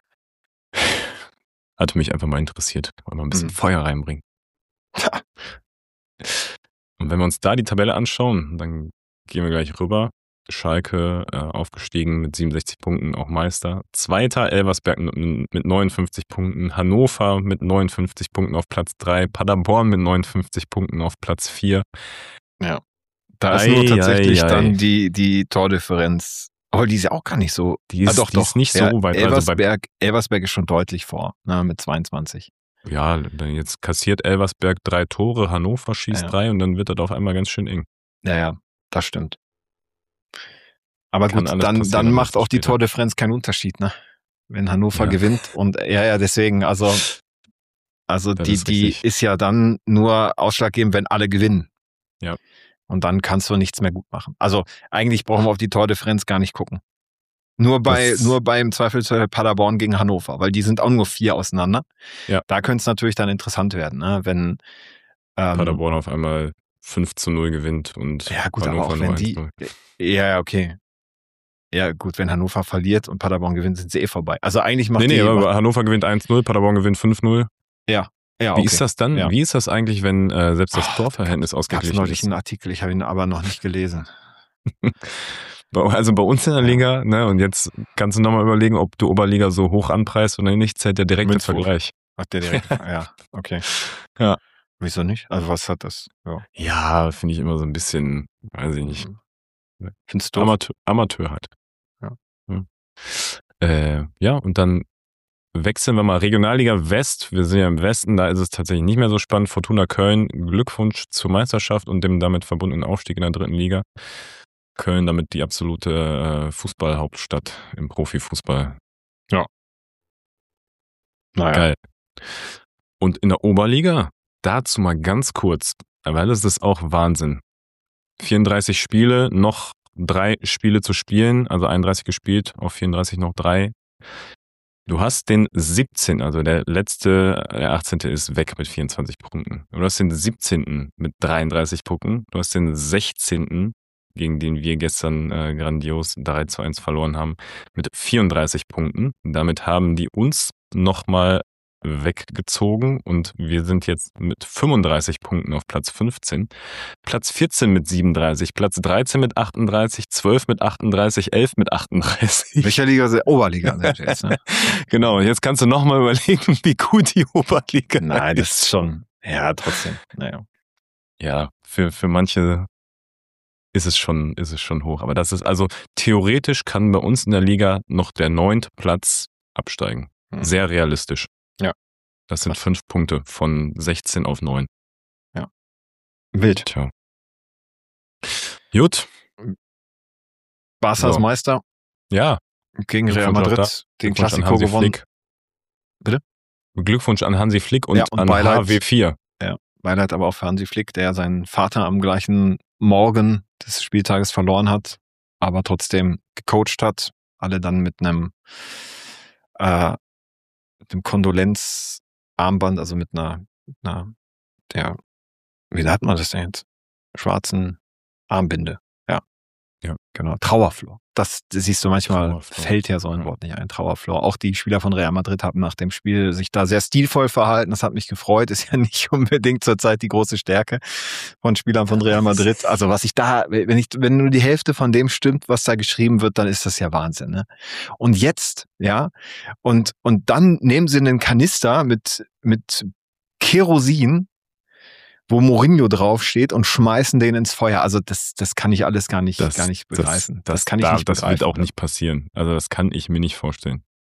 hatte mich einfach mal interessiert. Wollen wir ein bisschen Mhm. Feuer reinbringen. Ja. Und wenn wir uns da die Tabelle anschauen, dann gehen wir gleich rüber. Schalke äh, aufgestiegen mit siebenundsechzig Punkten, auch Meister. Zweiter Elversberg mit neunundfünfzig Punkten. Hannover mit neunundfünfzig Punkten auf Platz drei. Paderborn mit neunundfünfzig Punkten auf Platz vier. Ja. Da ist Ei, nur tatsächlich ei, ei. dann die, die Tordifferenz. Aber die ist ja auch gar nicht so. Die ist, ah, doch, die doch. ist nicht ja, so weit. Elversberg, also Elversberg ist schon deutlich vor, ne, mit zweiundzwanzig. Ja, dann jetzt kassiert Elversberg drei Tore, Hannover schießt Ja. drei und dann wird das auf einmal ganz schön eng. Ja, ja, das stimmt. Aber Kann gut, alles dann, passieren dann am macht letzten auch die Spieltag. Tordifferenz keinen Unterschied, ne? Wenn Hannover Ja. gewinnt und ja, ja, deswegen, also, also Das die, ist die richtig. ist ja dann nur ausschlaggebend, wenn alle gewinnen. Ja. Und dann kannst du nichts mehr gut machen. Also eigentlich brauchen wir auf die Tordifferenz gar nicht gucken. Nur bei, Das- nur beim Zweifelsfall Paderborn gegen Hannover, weil die sind auch nur vier auseinander. Ja. Da könnte es natürlich dann interessant werden, ne? Wenn ähm, Paderborn auf einmal fünf zu null gewinnt und ja gut, aber Hannover auch nur wenn eins die, zu null. ja, ja, okay. Ja gut, wenn Hannover verliert und Paderborn gewinnt, sind sie eh vorbei. Also eigentlich macht Nee, nee, die, aber macht, Hannover gewinnt eins null, Paderborn gewinnt fünf null. ja, Wie okay. ist das dann? Ja. Wie ist das eigentlich, wenn äh, selbst das Ach, Torverhältnis Gab es ausgeglichen neulich ist? einen Artikel, ich habe ihn aber noch nicht gelesen. Also bei uns in der Ja. Liga, ne, und jetzt kannst du nochmal überlegen, ob du Oberliga so hoch anpreist oder nicht, zählt der direkte Münzwurf. Vergleich. Ach, der direkt, ja, okay. Ja. Wieso nicht? Also was hat das? Ja. Ja, finde ich immer so ein bisschen, weiß ich nicht, Findest du? Amateur, Amateur halt. Ja. Ja. Äh, ja, und dann wechseln wir mal Regionalliga West. Wir sind ja im Westen, da ist es tatsächlich nicht mehr so spannend. Fortuna Köln, Glückwunsch zur Meisterschaft und dem damit verbundenen Aufstieg in der dritten Liga. Köln damit die absolute äh, Fußballhauptstadt im Profifußball. Naja. Geil. Und in der Oberliga, dazu mal ganz kurz, weil das ist auch Wahnsinn. vierunddreißig Spiele, noch drei Spiele zu spielen, also einunddreißig gespielt, auf vierunddreißig noch drei. Du hast den siebzehnten, also der letzte, der achtzehnte ist weg mit vierundzwanzig Punkten. Du hast den siebzehnten mit dreiunddreißig Punkten. Du hast den sechzehnten, gegen den wir gestern äh, grandios drei zu eins verloren haben, mit vierunddreißig Punkten. Damit haben die uns nochmal weggezogen und wir sind jetzt mit fünfunddreißig Punkten auf Platz fünfzehn. Platz vierzehn mit siebenunddreißig, Platz dreizehn mit achtunddreißig, zwölf mit achtunddreißig, elf mit achtunddreißig. Welcher Liga? Se- Oberliga seid ihr jetzt, ne? Genau, jetzt kannst du nochmal überlegen, wie gut die Oberliga Nein, das ist. ist schon, ja, trotzdem, naja. Ja, für, für manche ist es schon, ist es schon hoch. Aber das ist also, theoretisch kann bei uns in der Liga noch der neunte Platz absteigen. Hm. Sehr realistisch. Ja. Das sind Krass. fünf Punkte von sechzehn auf neun. Wild. Tja. Gut. Barca ist So. Meister Ja. gegen Real Glückwunsch auch Madrid, da. den Glückwunsch an Klassiko Hansi gewonnen. Flick. Bitte? Glückwunsch an Hansi Flick und, Ja, und an Beileid. H W vier. Beileid aber auch für Hansi Flick, der seinen Vater am gleichen Morgen des Spieltages verloren hat, aber trotzdem gecoacht hat. Alle dann mit einem, äh, mit einem Kondolenzarmband, also mit einer, mit einer, der, wie hat man das denn jetzt? Schwarzen Armbinde. Ja. Ja. Genau. Trauerflor. Das, das siehst du manchmal, Trauerflor. fällt ja so ein Ja. Wort nicht ein. Trauerflor. Auch die Spieler von Real Madrid haben nach dem Spiel sich da sehr stilvoll verhalten. Das hat mich gefreut. Ist ja nicht unbedingt zurzeit die große Stärke von Spielern von Real Madrid. Also was ich da, wenn ich, wenn nur die Hälfte von dem stimmt, was da geschrieben wird, dann ist das ja Wahnsinn, ne? Und jetzt, ja, und, und dann nehmen sie einen Kanister mit, mit Kerosin, wo Mourinho draufsteht und schmeißen den ins Feuer. Also das, das kann ich alles gar nicht, gar nicht begreifen. Das, Das, kann ich da, nicht das begreifen. wird auch nicht passieren. Also das kann ich mir nicht vorstellen.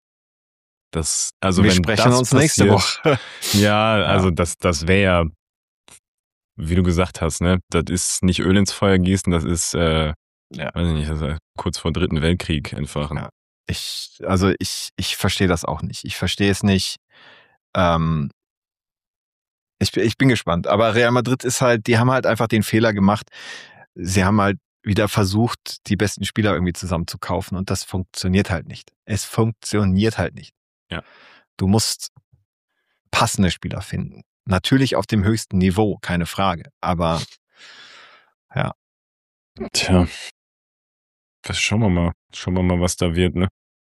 Das, also Wir wenn sprechen das uns nächste passiert, Woche. Ja, Ja. also das, das wäre ja, wie du gesagt hast, ne, das ist nicht Öl ins Feuer gießen, das ist, äh, Ja. weiß ich nicht, das ist kurz vor Dritten Weltkrieg entfachen. Ja. Ich, also ich, ich verstehe das auch nicht. Ich verstehe es nicht. Ähm, ich, bin- ich bin gespannt. Aber Real Madrid ist halt, die haben halt einfach den Fehler gemacht. Sie haben halt wieder versucht, die besten Spieler irgendwie zusammenzukaufen und das funktioniert halt nicht. Es funktioniert halt nicht. Ja. Du musst passende Spieler finden. Natürlich auf dem höchsten Niveau, keine Frage. Aber ja, Tja, das schauen wir mal. Schauen wir mal, was da wird, ne?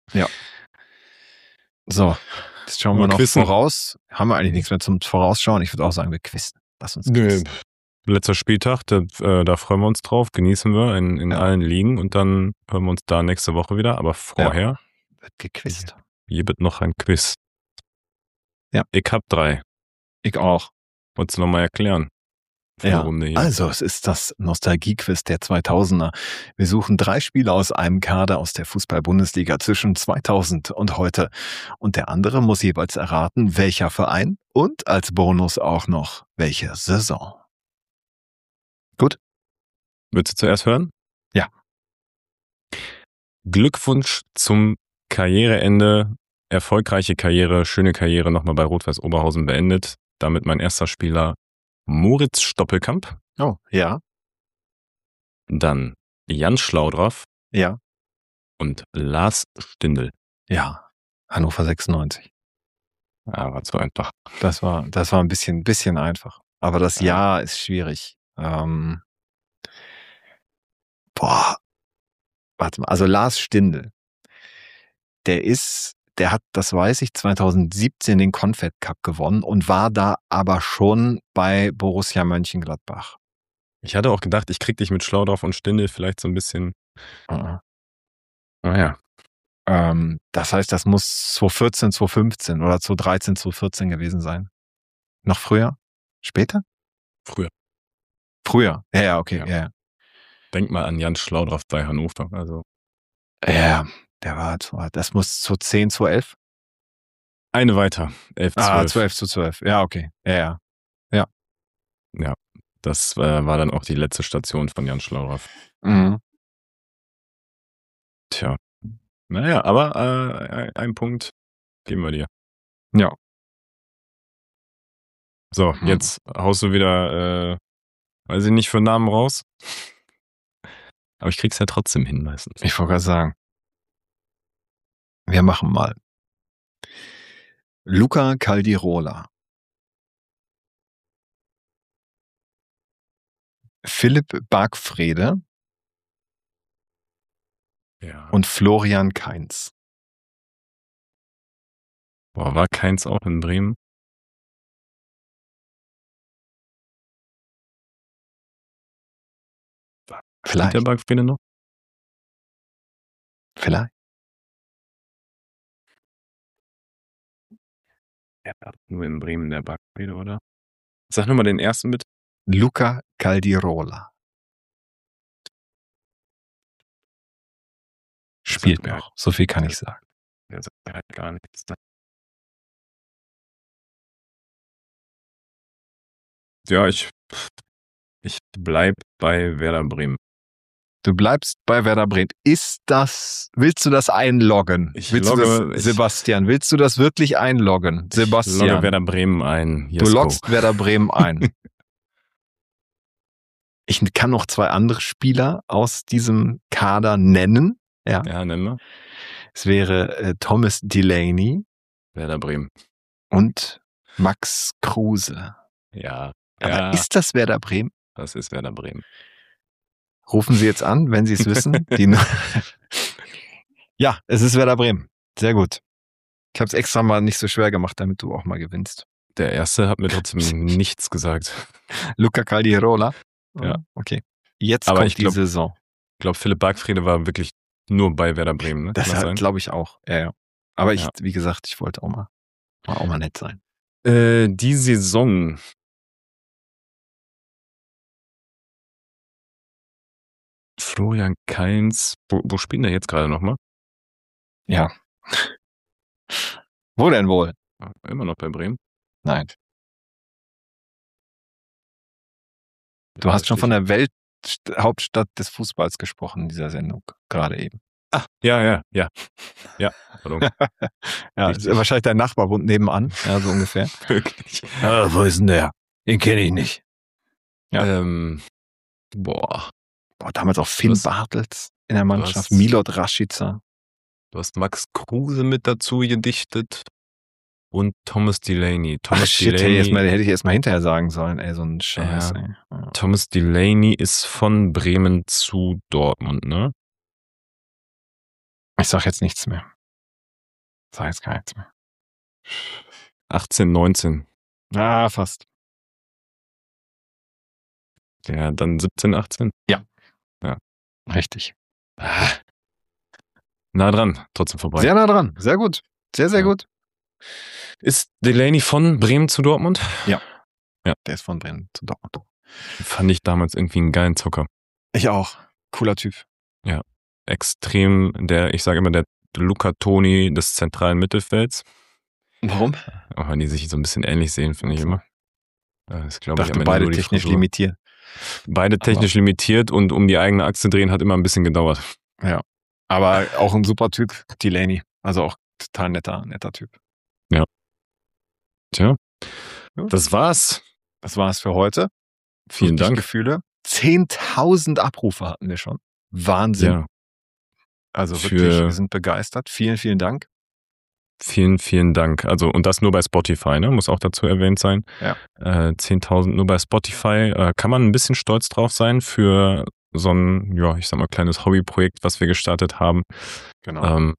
so. Jetzt schauen wir Mal noch quizzen. voraus. Haben wir eigentlich nichts mehr zum Vorausschauen? Ich würde auch sagen, wir quizzen. Lass uns Nö, quizzen. letzter Spieltag, da, äh, da freuen wir uns drauf, genießen wir in, in Ja. allen Ligen und dann hören wir uns da nächste Woche wieder. Aber vorher, Wird gequizt. hier wird noch ein Quiz. Ja. Ich hab drei. Ich auch. Wolltest du nochmal erklären? Für Ja, die Runde hier. also es ist das Nostalgie-Quiz der zweitausender. Wir suchen drei Spieler aus einem Kader aus der Fußball-Bundesliga zwischen zweitausend und heute. Und der andere muss jeweils erraten, welcher Verein und als Bonus auch noch welche Saison. Willst du zuerst hören? Ja. Glückwunsch zum Karriereende. Erfolgreiche Karriere, schöne Karriere nochmal bei Rot-Weiß Oberhausen beendet. Damit mein erster Spieler Moritz Stoppelkamp. Oh, ja, Dann Jan Schlaudraff ja, und Lars Stindl. ja. Hannover sechsundneunzig. Ja, war zu einfach. Das war, das war ein bisschen, bisschen einfach. Aber das Ja. Jahr ist schwierig. Ähm, boah. Warte mal, also Lars Stindl. Der ist, der hat, das weiß ich, zweitausendsiebzehn den Confed Cup gewonnen und war da aber schon bei Borussia Mönchengladbach. Ich hatte auch gedacht, ich krieg dich mit Schlaudraff und Stindl vielleicht so ein bisschen. Mhm. Naja, Ähm, das heißt, das muss zweitausendvierzehn, zweitausendfünfzehn oder zweitausenddreizehn, zweitausendvierzehn gewesen sein. Noch früher? Später? früher. Früher. Ja, ja, okay. Ja. Ja, ja. Denk mal an Jan Schlaudraff bei Hannover. Also Ja, der war, das muss zu zehn, zu elf. eine weiter. elf, Ah, zwölf. zwölf zu zwölf. Ja, okay. Ja, ja. Ja, das äh, war dann auch die letzte Station von Jan Schlaudraff. Mhm. Tja. Naja, aber äh, ein Punkt geben wir dir. Ja. So, Hm. jetzt haust du wieder, äh, weiß ich nicht, für Namen raus. Aber ich krieg's ja trotzdem hin meistens. Ich wollte gerade sagen. Wir machen mal. Luca Caldirola. Philipp Bargfrede Ja. und Florian Kainz. Boah, war keins auch in Bremen? Spielt Vielleicht. der Bargfrede noch? Vielleicht. Ja, nur in Bremen der Bargfrede, oder? Sag nur mal den ersten mit. Luca Caldirola. Spielt sagt mir noch. So viel kann ich sagen. Der sagt mir halt gar nichts. Ja, ich, ich bleib bei Werder Bremen. Du bleibst bei Werder Bremen. Ist das, willst du das einloggen? Ich willst logge, du das, ich- Sebastian, willst du das wirklich einloggen? Ich logge Sebastian, Werder Bremen ein. Yes, du go. loggst Werder Bremen ein. Ich kann noch zwei andere Spieler aus diesem Kader nennen. Ja. Ja, nenn mal. Es wäre äh, Thomas Delaney Werder Bremen. und Max Kruse. Ja. Aber ja, ist das Werder Bremen? das ist Werder Bremen. Rufen Sie jetzt an, wenn Sie es wissen. Die Nu- ja, es ist Werder Bremen. Sehr gut. Ich habe es extra mal nicht so schwer gemacht, damit du auch mal gewinnst. Der erste hat mir trotzdem nichts gesagt. Luca Caldirola. Ja. Okay. Jetzt Aber kommt ich die glaub- Saison. Ich glaube, Philipp Bargfrede war wirklich nur bei Werder Bremen. Ne? Das Kann sein? glaube ich auch. Ja, ja. Aber ich, Ja. wie gesagt, ich wollte auch mal, mal auch mal nett sein. Äh, die Saison. Florian Kainz. Wo, wo spielt der jetzt gerade nochmal? Ja. Wo denn wohl? Immer noch bei Bremen? Nein. Du hast schon von der Welthauptstadt des Fußballs gesprochen in dieser Sendung, gerade eben. Ah, ja, ja, ja. Ja, pardon. Ja, ist wahrscheinlich dein Nachbar wohnt nebenan, ja, so ungefähr. Wirklich. Ah, wo ist denn der? Den kenne ich nicht. Ja. Ähm, boah. Boah, damals auch Finn hast, Bartels in der Mannschaft, hast, Milot Rashica. Du hast Max Kruse mit dazu gedichtet und Thomas Delaney. Thomas Ach, shit, Delaney, hey, erst mal, hätte ich erst mal hinterher sagen sollen, ey, so ein Scheiß. Ja, ey. Ja. Thomas Delaney ist von Bremen zu Dortmund, ne? Ich sag jetzt nichts mehr. Ich sag jetzt gar nichts mehr. achtzehn, neunzehn. Ah, fast. Ja, dann siebzehn, achtzehn? Ja. Ja. Richtig. Ah. Nah dran, trotzdem vorbei. Sehr nah dran, sehr gut. Sehr, sehr ja. gut. Ist Delaney von Bremen zu Dortmund? Ja. Ja. Der ist von Bremen zu Dortmund. Fand ich damals irgendwie einen geilen Zocker. Ich auch. Cooler Typ. Ja. Extrem, der, ich sage immer, der Luca Toni des zentralen Mittelfelds. Warum? Auch wenn die sich so ein bisschen ähnlich sehen, finde ich immer. Das ist, glaube ich, dachte, beide technisch Frisur. limitiert. Beide technisch aber limitiert und um die eigene Achse drehen hat immer ein bisschen gedauert. Ja. Aber auch ein super Typ, Delaney. Also auch total netter, netter Typ. Ja. Tja. Gut. Das war's. Das war's für heute. Vielen Dank. Gefühle. zehntausend Abrufe hatten wir schon. Wahnsinn. Ja. Also wirklich, für wir sind begeistert. Vielen, vielen Dank. Vielen, vielen Dank. Also, und das nur bei Spotify, ne? Muss auch dazu erwähnt sein. Ja. Äh, zehntausend nur bei Spotify. Äh, kann man ein bisschen stolz drauf sein für so ein, ja, ich sag mal, kleines Hobbyprojekt, was wir gestartet haben. Genau. Ähm,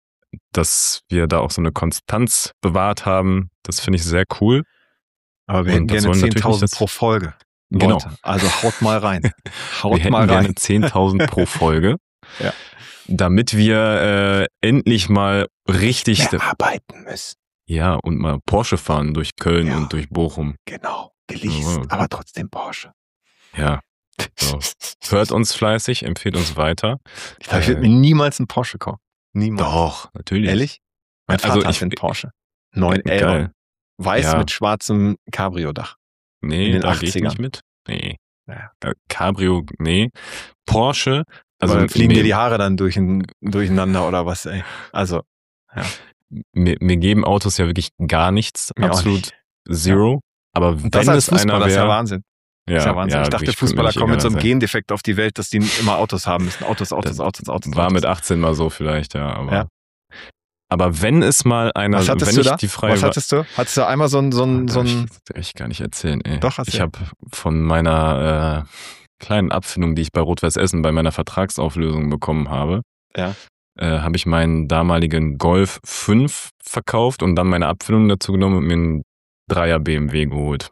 dass wir da auch so eine Konstanz bewahrt haben. Das finde ich sehr cool. Aber wir hätten gerne zehntausend pro Folge. Leute. Genau. Also haut mal rein. Haut wir mal hätten rein. gerne zehntausend pro Folge. Ja. Damit wir äh, endlich mal richtig mehr arbeiten müssen. Ja, und mal Porsche fahren durch Köln ja. und durch Bochum. Genau, geleast, oh. aber trotzdem Porsche. Ja. So. Hört uns fleißig, empfehlt uns weiter. Ich, glaub, ich würde mir niemals einen Porsche kaufen. Niemals. Doch, natürlich. Ehrlich? Mein Vater also hat ich, einen Porsche. neun elf. Weiß ja. mit schwarzem Cabrio-Dach. Nee, in den da achtzigern. Gehe ich nicht mit. Nee. Ja. Cabrio, nee. Porsche. Also aber fliegen dir die Haare dann durch, durcheinander oder was, ey. Also, ja. Mir, mir geben Autos ja wirklich gar nichts. Mir absolut nicht. zero. Ja. Aber und wenn das als es einer Fußballer wäre, ist ja Wahnsinn. Ja, ist ja Wahnsinn. Ja, ich dachte, ich Fußballer kommen mit so einem sein. Gendefekt auf die Welt, dass die immer Autos haben müssen. Autos, Autos, Autos, Autos. War Autos. mit achtzehn mal so vielleicht, ja. Aber, ja. aber wenn es mal einer, Was hattest wenn du ich da? die freie Was hattest du? Hattest du einmal so ein, so ein, so ein Das kann ich gar nicht erzählen, ey. Doch, hast du. Ich habe von meiner äh, kleinen Abfindung, die ich bei Rot-Weiß Essen bei meiner Vertragsauflösung bekommen habe, ja. äh, habe ich meinen damaligen Golf fünf verkauft und dann meine Abfindung dazu genommen und mir einen Dreier B M W geholt.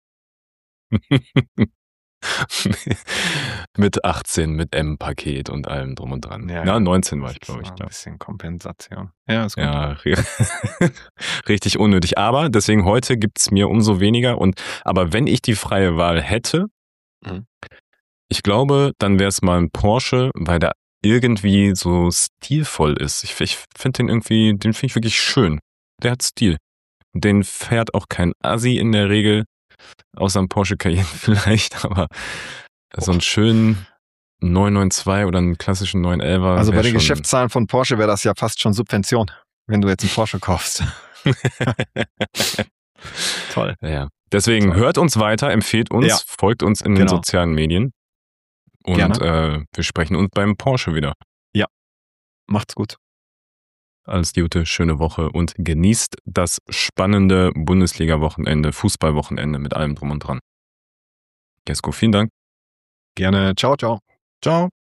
Mit achtzehn, mit M-Paket und allem drum und dran. Ja, ja neunzehn war ich, glaube ich. Ein bisschen Kompensation. Ja, ist gut. Ja, richtig unnötig. Aber deswegen heute gibt's mir umso weniger. Und aber wenn ich die freie Wahl hätte, mhm. ich glaube, dann wäre es mal ein Porsche, weil der irgendwie so stilvoll ist. Ich, ich finde den irgendwie, den finde ich wirklich schön. Der hat Stil. Den fährt auch kein Assi in der Regel. Außer ein Porsche Cayenne vielleicht, aber oh. so einen schönen neun neun zwei oder einen klassischen neun elfer. Also bei den Geschäftszahlen von Porsche wäre das ja fast schon Subvention, wenn du jetzt einen Porsche kaufst. Toll. Ja. Deswegen Toll. Hört uns weiter, empfehlt uns, ja. folgt uns in genau. den sozialen Medien und äh, wir sprechen uns beim Porsche wieder. Ja, macht's gut. Alles Gute, schöne Woche und genießt das spannende Bundesliga-Wochenende, Fußball-Wochenende mit allem drum und dran. Jesko, vielen Dank. Gerne. Ciao, ciao. Ciao.